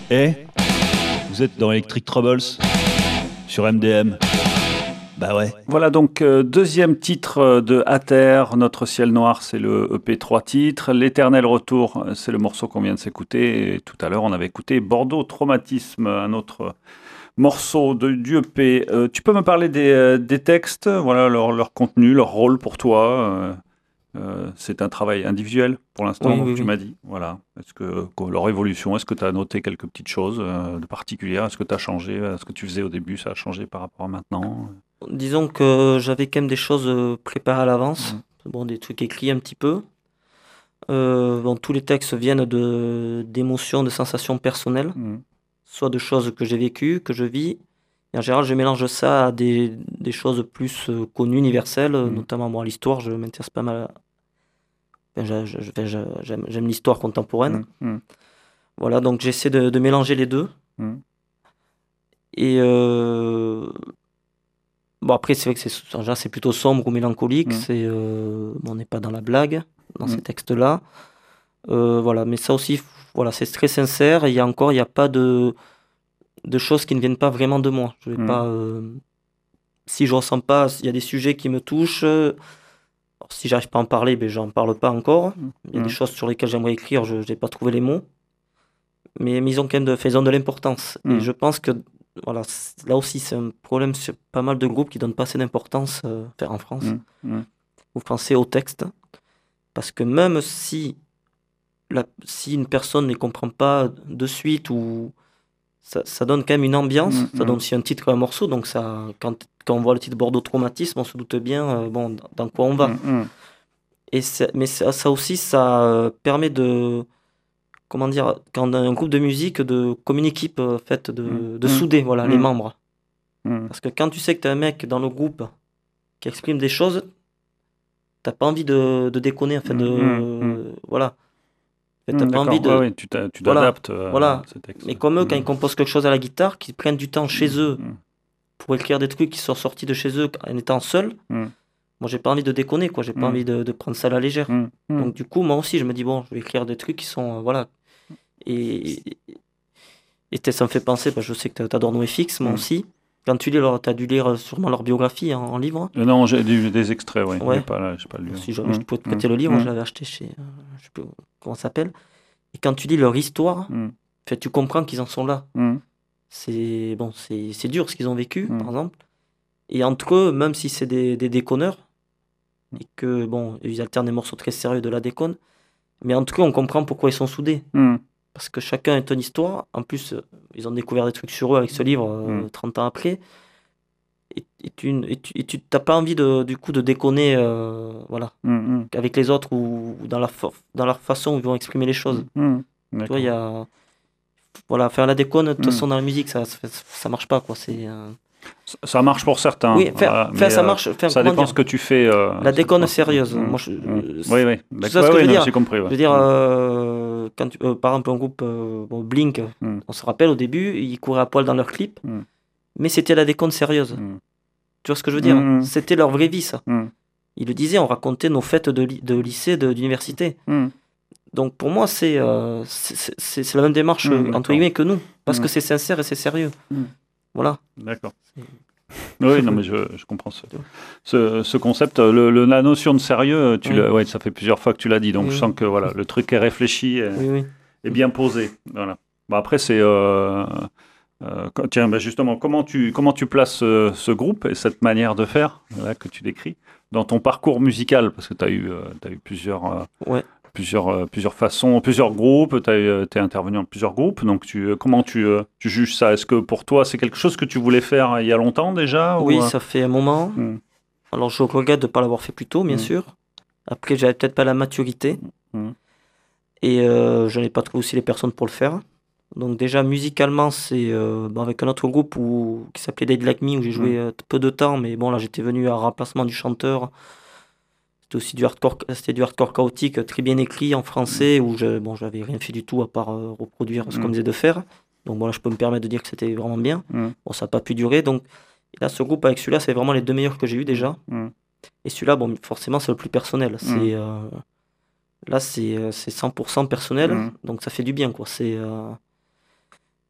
Eh, vous êtes dans Electric Troubles sur M D M. Bah ouais. Voilà donc euh, deuxième titre de Ater, Notre ciel noir, c'est le E P trois titres. L'éternel retour, c'est le morceau qu'on vient de s'écouter. Et tout à l'heure, on avait écouté Bordeaux Traumatisme, un autre morceau de, du E P. Euh, tu peux me parler des, euh, des textes, voilà, leur, leur contenu, leur rôle pour toi euh, euh, c'est un travail individuel pour l'instant, Oui, oui, tu oui. m'as dit. Voilà. Est-ce que, que leur évolution, est-ce que tu as noté quelques petites choses euh, de particulières? Est-ce que tu as changé? Est-ce que tu faisais au début, ça a changé par rapport à maintenant? Disons que j'avais quand même des choses euh, préparées à l'avance, bon, des trucs écrits un petit peu. Euh, bon, tous les textes viennent de, d'émotions, de sensations personnelles, Mm. soit de choses que j'ai vécues, que je vis. Et en général, je mélange ça à des, des choses plus euh, connues, universelles, Mm. notamment moi, l'histoire. Je m'intéresse pas mal. à- enfin, je- je- je- je- j'aime, j'aime l'histoire contemporaine. Mm. Mm. Voilà, donc j'essaie de, de mélanger les deux. Mm. Et euh, bon, après, c'est vrai que c'est, en général, c'est plutôt sombre ou mélancolique. Mm. C'est, euh, bon, on n'est pas dans la blague dans Mm. ces textes-là. Euh, voilà, mais ça aussi, voilà, c'est très sincère. Et il y a encore, il n'y a pas de, de choses qui ne viennent pas vraiment de moi. Je vais Mm. pas, euh, si je ressens pas, il y a des sujets qui me touchent. euh, alors, si j'arrive pas à en parler, ben, j'en parle pas encore. Il y a Mm. des choses sur lesquelles j'aimerais écrire, je n'ai pas trouvé les mots. Mais, mais ils ont quand même de, enfin, ils ont de l'importance. Mm. Et je pense que voilà, c'est- là aussi, c'est un problème sur pas mal de groupes qui donnent pas assez d'importance, euh, enfin, en France, Mm. Mm. aux Français, au texte. Parce que même si, la, si une personne ne les comprend pas de suite, ou ça, ça donne quand même une ambiance, Mm. ça Mm. donne aussi un titre à un morceau. Donc ça, quand, quand on voit le titre Bordeaux Traumatisme, on se doute bien euh, bon, dans, dans quoi on va. Mm. Mm. Et c'est- mais ça, ça aussi, ça euh, permet de, comment dire, quand on a un groupe de musique, de, comme une équipe euh, faite de, Mm. de Mm. souder voilà, les Mm. membres. Mm. Parce que quand tu sais que tu as un mec dans le groupe qui exprime des choses, t'as pas envie de, de déconner, enfin de, Mm. Mm. voilà. T'as Mm. pas D'accord. envie de, Ouais, ouais, tu t'a- tu voilà, t'adaptes euh, voilà. à ces textes. Mais comme eux, quand Mm. ils composent quelque chose à la guitare, qu'ils prennent du temps chez eux Mm. pour écrire des trucs qui sont sortis de chez eux en étant seuls, Mm. moi j'ai pas envie de déconner, quoi. J'ai pas Mm. envie de, de prendre ça à la légère. Mm. Mm. Donc du coup, moi aussi, je me dis, bon, je vais écrire des trucs qui sont, euh, voilà. Et, et t'es- ça me fait penser, parce que je sais que t'adores NoFX, moi Mm. aussi. Quand tu lis, leur- t'as dû lire sûrement leur biographie en, en livre. Euh, Non, j'ai lu des extraits, oui. Ouais. Mais pas là, j'ai pas lu. Si je, Mm. je pourrais te prêter Mm. le livre, moi, Mm. je l'avais acheté chez, euh, je sais plus comment ça s'appelle. Et quand tu lis leur histoire, Mm. fait, tu comprends qu'ils en sont là. Mm. C'est bon, c'est c'est dur ce qu'ils ont vécu, Mm. par exemple. Et entre eux, même si c'est des, des déconneurs, et que bon, ils alternent des morceaux très sérieux de la déconne, mais entre eux, on comprend pourquoi ils sont soudés. Mm. Parce que chacun a une histoire. En plus, euh, ils ont découvert des trucs sur eux avec ce livre euh, Mm. trente ans après. Et, et tu et tu et tu t'as pas envie de, du coup de déconner euh, voilà, Mm. Mm. avec les autres ou, ou dans, la fo- dans leur façon où ils vont exprimer les choses. Mm. Tu D'accord. vois, il y a. Voilà, faire la déconne, de toute Mm. façon, dans la musique, ça, ça, ça marche pas, quoi. C'est. euh, Ça- Ça marche pour certains. Oui, faire, voilà, faire, mais, ça euh, marche. Faire, Ça comment dépend dire, ce que tu fais. euh, La ça déconne dépend. sérieuse. Mm. Moi, je, Mm. euh, Oui, oui. c'est ça ce Ouais, que ouais, je veux non, dire. j'ai compris. Je Ouais. veux dire, Mm. euh, quand tu- euh, par exemple, un groupe, euh, bon, Blink, Mm. on se rappelle au début, ils couraient à poil dans leur clip, Mm. mais c'était la déconne sérieuse. Mm. Tu vois ce que je veux dire? Mm. C'était leur vraie vie, ça. Mm. Ils le disaient, on racontait nos fêtes de, ly- de lycée, de- d'université. Mm. Donc pour moi, c'est euh, c'est c'est- c'est la même démarche, Mm, euh, d'accord. entre guillemets, que nous, parce Mm. que c'est sincère et c'est sérieux. Mm. Voilà. D'accord. Oui, non, mais je, je comprends ce, ce, ce concept. Le, le- la notion de sérieux, tu Oui. l'as- ouais, ça fait plusieurs fois que tu l'as dit, donc Oui, je oui. sens que voilà, le truc est réfléchi et, Oui, oui. et bien posé. Voilà. Bon, après, c'est. Euh, euh, quand- tiens, bah, justement, comment tu, comment tu places euh, ce groupe et cette manière de faire là, que tu décris dans ton parcours musical? Parce que tu as eu, euh, t'as eu plusieurs. euh, Ouais. Plusieurs, euh, plusieurs façons, plusieurs groupes, tu es intervenu dans plusieurs groupes, donc tu, euh, comment tu, euh, tu juges ça? Est-ce que pour toi c'est quelque chose que tu voulais faire il y a longtemps déjà Oui, ou, euh, ça fait un moment. Mm. Alors je regrette de ne pas l'avoir fait plus tôt, bien Mm. sûr. Après, j'avais peut-être pas la maturité. Mm. Et euh, je n'ai pas trouvé aussi les personnes pour le faire. Donc déjà, musicalement, c'est euh, bon, avec un autre groupe où, qui s'appelait Dead Like Me, où j'ai joué euh, peu de temps, mais bon, là, j'étais venu à remplacement du chanteur. C'était aussi du hardcore, c'était du hardcore chaotique, très bien écrit en français, où je bon, j'avais rien fait du tout à part euh, reproduire ce qu'on Mm. me disait de faire. Donc bon, là, je peux me permettre de dire que c'était vraiment bien. Mm. Bon, ça n'a pas pu durer. Donc et là, ce groupe avec celui-là, c'est vraiment les deux meilleurs que j'ai eu déjà. Mm. Et celui-là, bon, forcément, c'est le plus personnel. C'est euh, là, c'est euh, c'est cent pour cent personnel, Mm. donc ça fait du bien, quoi. C'est euh,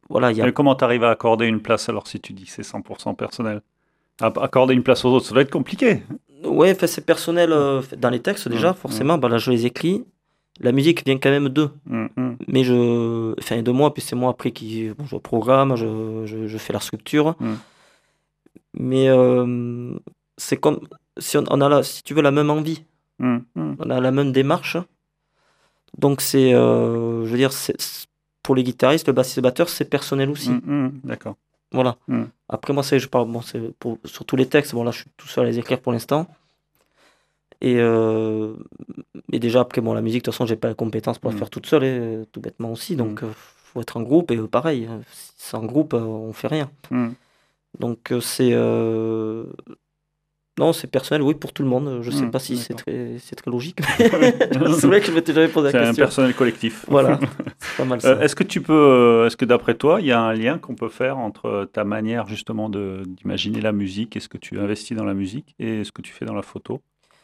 voilà, il y a... Mais comment tu arrives à accorder une place alors si tu dis que c'est cent pour cent personnel? Accorder une place aux autres, ça doit être compliqué. Ouais, enfin, c'est personnel euh, dans les textes déjà, mmh, forcément. Mmh. Bah, là, je les écris. La musique vient quand même d'eux. Mmh, mmh. Mais je. Enfin, de moi, puis c'est moi après qui. Bon, je programme, je, je, je fais la structure. Mmh. Mais euh, c'est comme. Si on, on a, la, si tu veux, la même envie, mmh, mmh. on a la même démarche. Donc, c'est. Euh, je veux dire, c'est, pour les guitaristes, le bassiste, le batteur, c'est personnel aussi. Mmh, mmh. D'accord. Voilà. Mmh. Après, moi, c'est, je parle bon, c'est pour, sur tous les textes. Bon, là, je suis tout seul à les écrire pour l'instant. Et, euh, et déjà, après, bon, la musique, de toute façon, j'ai pas la compétence pour la mmh. faire toute seule, et, tout bêtement aussi. Donc, il mmh. euh, faut être en groupe. Et euh, pareil, sans groupe, euh, on fait rien. Mmh. Donc, euh, c'est. Euh... Non, c'est personnel, oui, pour tout le monde. Je sais mmh. pas si D'accord. c'est très, c'est très logique. C'est vrai que je m'étais jamais posé la C'est question. un personnel collectif. Voilà, c'est pas mal ça. Euh, est-ce que tu peux, euh, est-ce que d'après toi, il y a un lien qu'on peut faire entre ta manière justement de, d'imaginer la musique et ce que tu investis dans la musique et ce que tu fais dans la photo?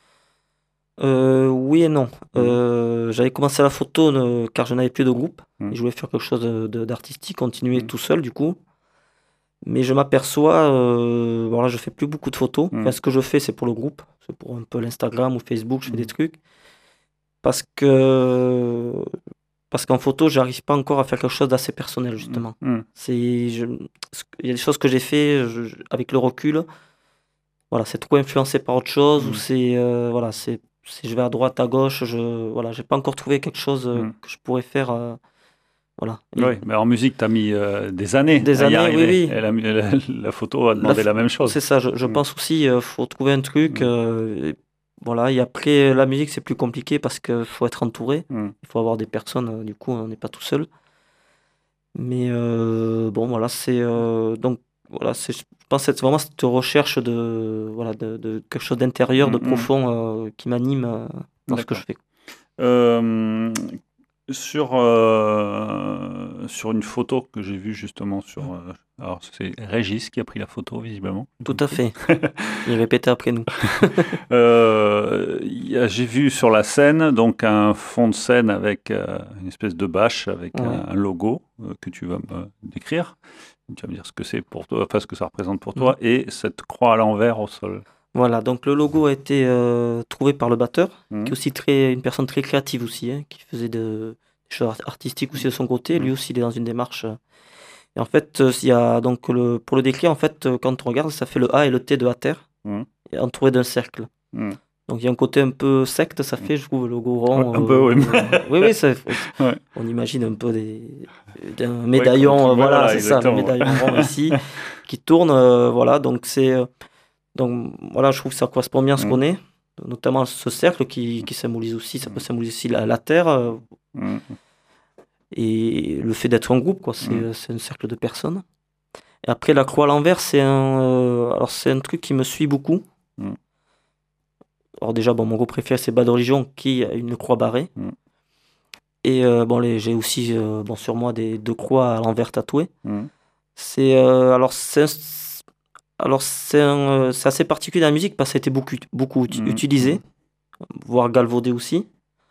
Euh, oui et non. Mmh. Euh, j'avais commencé la photo euh, car je n'avais plus de groupe. Mmh. Et je voulais faire quelque chose de, de, d'artistique, continuer Mmh. tout seul du coup. Mais je m'aperçois, euh, voilà, je fais plus beaucoup de photos. Mmh. Enfin, ce que je fais, c'est pour le groupe. C'est pour un peu l'Instagram ou Facebook, je fais Mmh. des trucs. Parce que parce qu'en photo, j'arrive pas encore à faire quelque chose d'assez personnel, justement. Mmh. C'est, je, il y a des choses que j'ai fait je, je, avec le recul. Voilà, c'est trop influencé par autre chose, Mmh. ou c'est, euh, voilà, c'est, c'est, je vais à droite, à gauche. Je, voilà, j'ai pas encore trouvé quelque chose euh, Mmh. que je pourrais faire. Euh, voilà. Et Oui, mais en musique, tu as mis euh, des années des à y années, oui, arriver. oui. Et la, la, la photo a demandé la, La, même chose. c'est ça, je, je Mmh. pense aussi, il faut trouver un truc. Mmh. Euh, et, voilà, et après, la musique, c'est plus compliqué parce qu'il faut être entouré. Mmh. Il faut avoir des personnes, du coup, on n'est pas tout seul. Mais euh, bon, voilà, c'est. Euh, donc, voilà, c'est, je pense que c'est vraiment cette recherche de, voilà, de, de quelque chose d'intérieur, Mmh. de profond euh, qui m'anime euh, dans D'accord. ce que je fais. Euh, sur, euh, sur une photo que j'ai vue justement sur. Euh, alors, c'est Régis qui a pris la photo, visiblement. Tout à fait. Il répétait après nous. euh, y a, j'ai vu sur la scène donc un fond de scène avec euh, une espèce de bâche avec Ouais. un, un logo euh, que tu vas me décrire. Tu vas me dire ce que c'est pour toi, enfin ce que ça représente pour toi, Mmh. et cette croix à l'envers au sol. Voilà, donc le logo a été euh, trouvé par le batteur, Mmh. qui est aussi très, une personne très créative aussi, hein, qui faisait de, des choses artistiques aussi de son côté. Mmh. Lui aussi, il est dans une démarche. euh, Et en fait, euh, il y a donc le, pour le décrire, en fait, euh, quand on regarde, ça fait le A et le T de A terre, Mmh. et entouré d'un cercle. Mmh. Donc il y a un côté un peu secte, ça fait, je trouve, le logo rond. Ouais, un peu, oui. euh, oui, oui, ça- Ouais. on imagine un peu des, un médaillon, comme- euh, voilà, voilà, c'est ça, le exactement. médaillon rond ici, qui tourne, euh, voilà, donc c'est, euh, donc voilà, je trouve que ça correspond bien à ce Mm. qu'on est, notamment ce cercle qui, qui symbolise aussi, ça peut symboliser aussi la, la terre, euh, Mmh. et le fait d'être un groupe, quoi, c'est, Mm. c'est un cercle de personnes. Et après, la croix à l'envers, c'est un, euh, alors c'est un truc qui me suit beaucoup. Mm. Alors déjà, bon, mon groupe préféré, c'est Bad Religion, qui a une croix barrée. Mm. Et euh, bon, les, j'ai aussi euh, bon, sur moi des deux croix à l'envers tatouées. Mm. C'est, euh, alors, c'est, un- alors c'est, un, euh, c'est assez particulier dans la musique parce que ça a été beaucoup, beaucoup ut- Mm. utilisé, voire galvaudé aussi.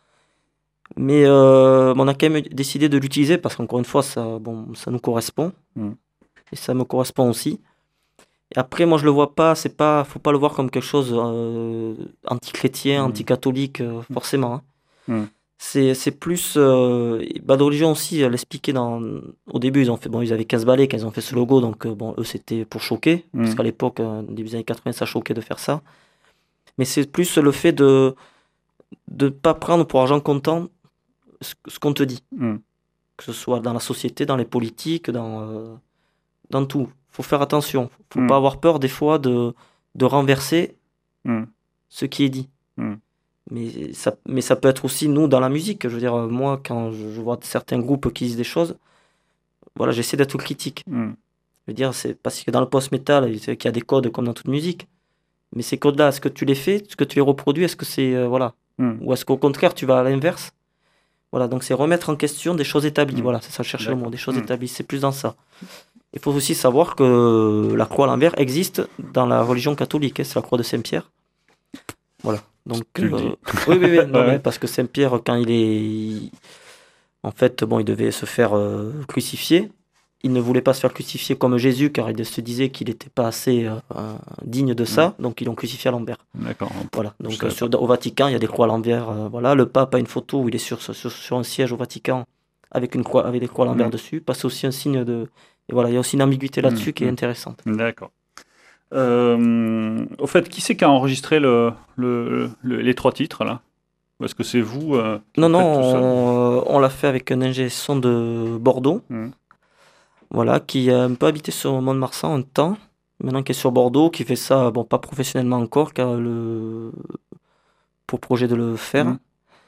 Mais euh, on a quand même décidé de l'utiliser parce qu'encore une fois, ça, bon, ça nous correspond. Mm. Et ça me correspond aussi. Et après, moi, je le vois pas, c'est pas, faut pas le voir comme quelque chose euh, anti-chrétien, Mm. anti-catholique, euh, forcément. hein. Mm. C'est, c'est plus. Euh, et Bad Religion aussi, elle l'expliquait dans. Au début, ils ont fait, bon, ils avaient quinze balais quand ils ont fait ce logo, donc euh, bon, eux, c'était pour choquer, Mm. parce qu'à l'époque, euh, au début des années quatre-vingts, ça choquait de faire ça. Mais c'est plus le fait de de pas prendre pour argent comptant ce, ce qu'on te dit, Mm. que ce soit dans la société, dans les politiques, dans euh, dans tout. Faut faire attention. Faut Mm. pas avoir peur des fois de de renverser Mm. ce qui est dit. Mm. Mais ça, mais ça peut être aussi nous dans la musique. Je veux dire, moi, quand je, je vois certains groupes qui disent des choses, voilà, j'essaie d'être critique. Mm. Je veux dire, c'est parce que dans le post-metal, il y a des codes comme dans toute musique. Mais ces codes-là, est-ce que tu les fais? Est-ce que tu les reproduis? Est-ce que c'est. euh, voilà. Mm. Ou est-ce qu'au contraire, tu vas à l'inverse? Voilà, donc c'est remettre en question des choses établies. Mm. Voilà, c'est ça, chercher le D'accord. mot, des choses Mm. établies. C'est plus dans ça. Il faut aussi savoir que la croix à l'envers existe dans la religion catholique. hein, c'est la croix de Saint-Pierre. Voilà. Donc, Tu le euh, dis. oui, oui, oui. Non, Ouais. mais parce que Saint-Pierre, quand il est. il- En fait, bon, il devait se faire euh, crucifier. il ne voulait pas se faire crucifier comme Jésus, car il se disait qu'il n'était pas assez euh, digne de ça, mmh. donc ils l'ont crucifié à l'envers. D'accord. Voilà. Donc euh, sur, au Vatican, il y a des croix à l'envers. Euh, voilà. Le pape a une photo où il est sur, sur, sur un siège au Vatican avec, une croix, avec des croix à l'envers mmh. dessus. C'est aussi un signe de... Et voilà, il y a aussi une ambiguïté là-dessus mmh. qui est intéressante. D'accord. Euh, au fait, qui c'est qui a enregistré le, le, le, les trois titres là? Est-ce que c'est vous euh, Non, non, on, on l'a fait avec un ingé son de Bordeaux. Mmh. Voilà, qui a un peu habité sur Mont-de-Marsan un temps, maintenant qui est sur Bordeaux, qui fait ça, bon, pas professionnellement encore, car le... pour projet de le faire. Mmh.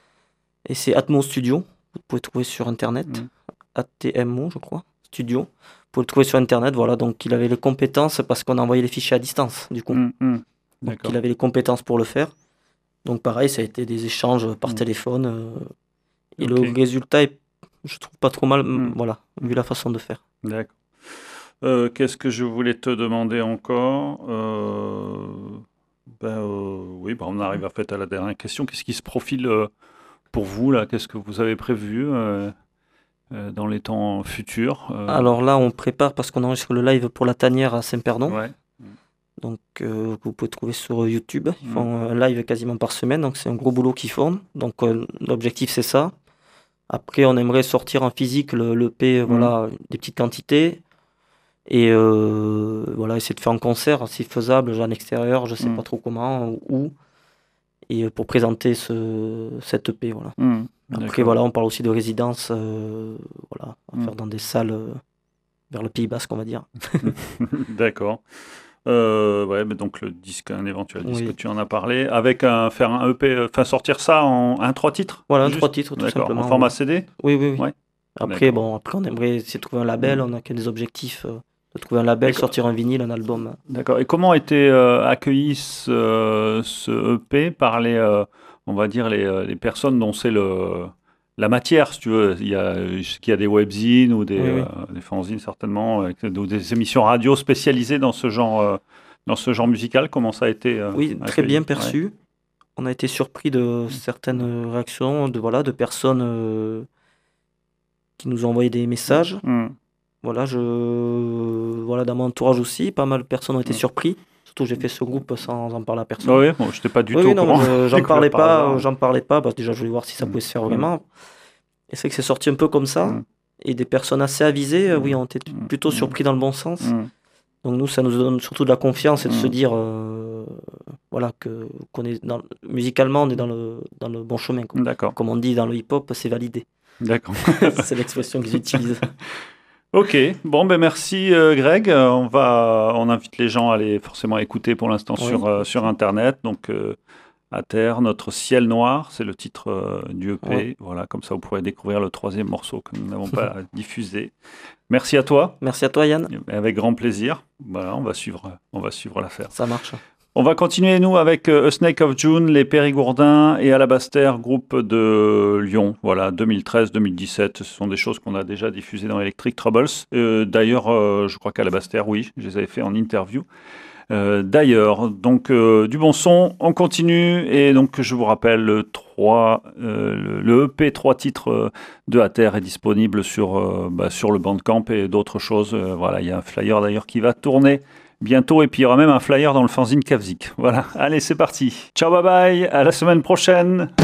Et c'est Atmo Studio, vous pouvez trouver sur Internet, mmh. A T M O, je crois, Studio. Vous pouvez le trouver sur Internet, voilà, donc il avait les compétences, parce qu'on a envoyé les fichiers à distance, du coup. Mmh. Mmh. Donc il avait les compétences pour le faire. Donc pareil, ça a été des échanges par mmh. téléphone, euh, et okay. le résultat est, je trouve, pas trop mal, mmh. voilà, vu la façon de faire. D'accord. Euh, qu'est-ce que je voulais te demander encore euh, ben, euh, Oui, ben on arrive en fait à la dernière question. Qu'est-ce qui se profile euh, pour vous là? Qu'est-ce que vous avez prévu euh, euh, dans les temps futurs euh... Alors là, on prépare parce qu'on enregistre le live pour la tanière à Saint-Perdon. Ouais. Donc euh, vous pouvez trouver sur YouTube. Ils mmh. font un live quasiment par semaine, donc c'est un gros boulot qu'ils font. Donc euh, l'objectif c'est ça. Après, on aimerait sortir en physique le, le P, mmh. voilà, des petites quantités. Et euh, voilà, essayer de faire un concert, si faisable, en extérieur, je ne sais mmh. pas trop comment, où. Et pour présenter ce, cette E P, voilà. Mmh. Après, voilà, on parle aussi de résidence, euh, voilà, à mmh. faire dans des salles euh, vers le Pays Basque, on va dire. D'accord. Euh, ouais, mais donc le disque, un éventuel disque, oui. tu en as parlé, avec un, faire un E P, enfin sortir ça en un trois titres. Voilà, un trois titres, tout D'accord. simplement. En format oui. C D. Oui, oui, oui. Ouais. Après, D'accord. bon, après, on aimerait essayer de trouver un label, mmh. on a que des objectifs, euh, de trouver un label, D'accord. sortir un vinyle, un album. D'accord. Et comment a été euh, accueilli ce, ce E P par les, euh, on va dire, les, les personnes dont c'est le... la matière, si tu veux? Il y a, il y a des webzines ou des, oui, oui. Euh, des fanzines certainement, ou des émissions radio spécialisées dans ce genre, euh, dans ce genre musical. Comment ça a été euh, Oui, accueilli? très bien perçu. Ouais. On a été surpris de certaines réactions, de, voilà, de personnes euh, qui nous ont envoyé des messages. Mmh. Voilà, je, voilà, dans mon entourage aussi, pas mal de personnes ont été mmh. surpris. Surtout, j'ai fait ce groupe sans en parler à personne. Oui, bon, je n'étais pas du oui, tout oui, au non, courant. Je, j'en parlais pas, j'en parlais pas, parce que déjà, je voulais voir si ça pouvait se faire vraiment. Mmh. Et c'est que c'est sorti un peu comme ça. Mmh. Et des personnes assez avisées, mmh. oui, ont été plutôt mmh. surpris dans le bon sens. Mmh. Donc nous, ça nous donne surtout de la confiance et de mmh. se dire, euh, voilà, que qu'on est dans, musicalement, on est dans le dans le bon chemin. Quoi. D'accord. Comme on dit dans le hip-hop, c'est validé. D'accord. C'est l'expression qu'ils utilisent. Ok, bon ben merci euh, Greg. Euh, on va, on invite les gens à aller forcément écouter pour l'instant oui. sur euh, sur internet. Donc euh, À Terre, notre ciel noir, c'est le titre euh, du E P. Ouais. Voilà, comme ça vous pourrez découvrir le troisième morceau que nous n'avons pas diffusé. Merci à toi. Merci à toi Yann. Avec grand plaisir. Voilà, on va suivre, on va suivre l'affaire. Ça marche. On va continuer, nous, avec euh, A Snake of June, les Périgourdins et Alabaster, groupe de Lyon. Voilà, deux mille treize deux mille dix-sept, ce sont des choses qu'on a déjà diffusées dans Electric Troubles. Euh, d'ailleurs, euh, je crois qu'Alabaster, oui, je les avais fait en interview. Euh, d'ailleurs, donc euh, du bon son, on continue. Et donc, je vous rappelle, le, trois, euh, le, le E P trois titres euh, de A Terre est disponible sur, euh, bah, sur le Bandcamp et d'autres choses. Euh, voilà, il y a un flyer d'ailleurs qui va tourner bientôt, et puis il y aura même un flyer dans le fanzine Kavzik. Voilà, allez, c'est parti. Ciao, bye bye, à la semaine prochaine.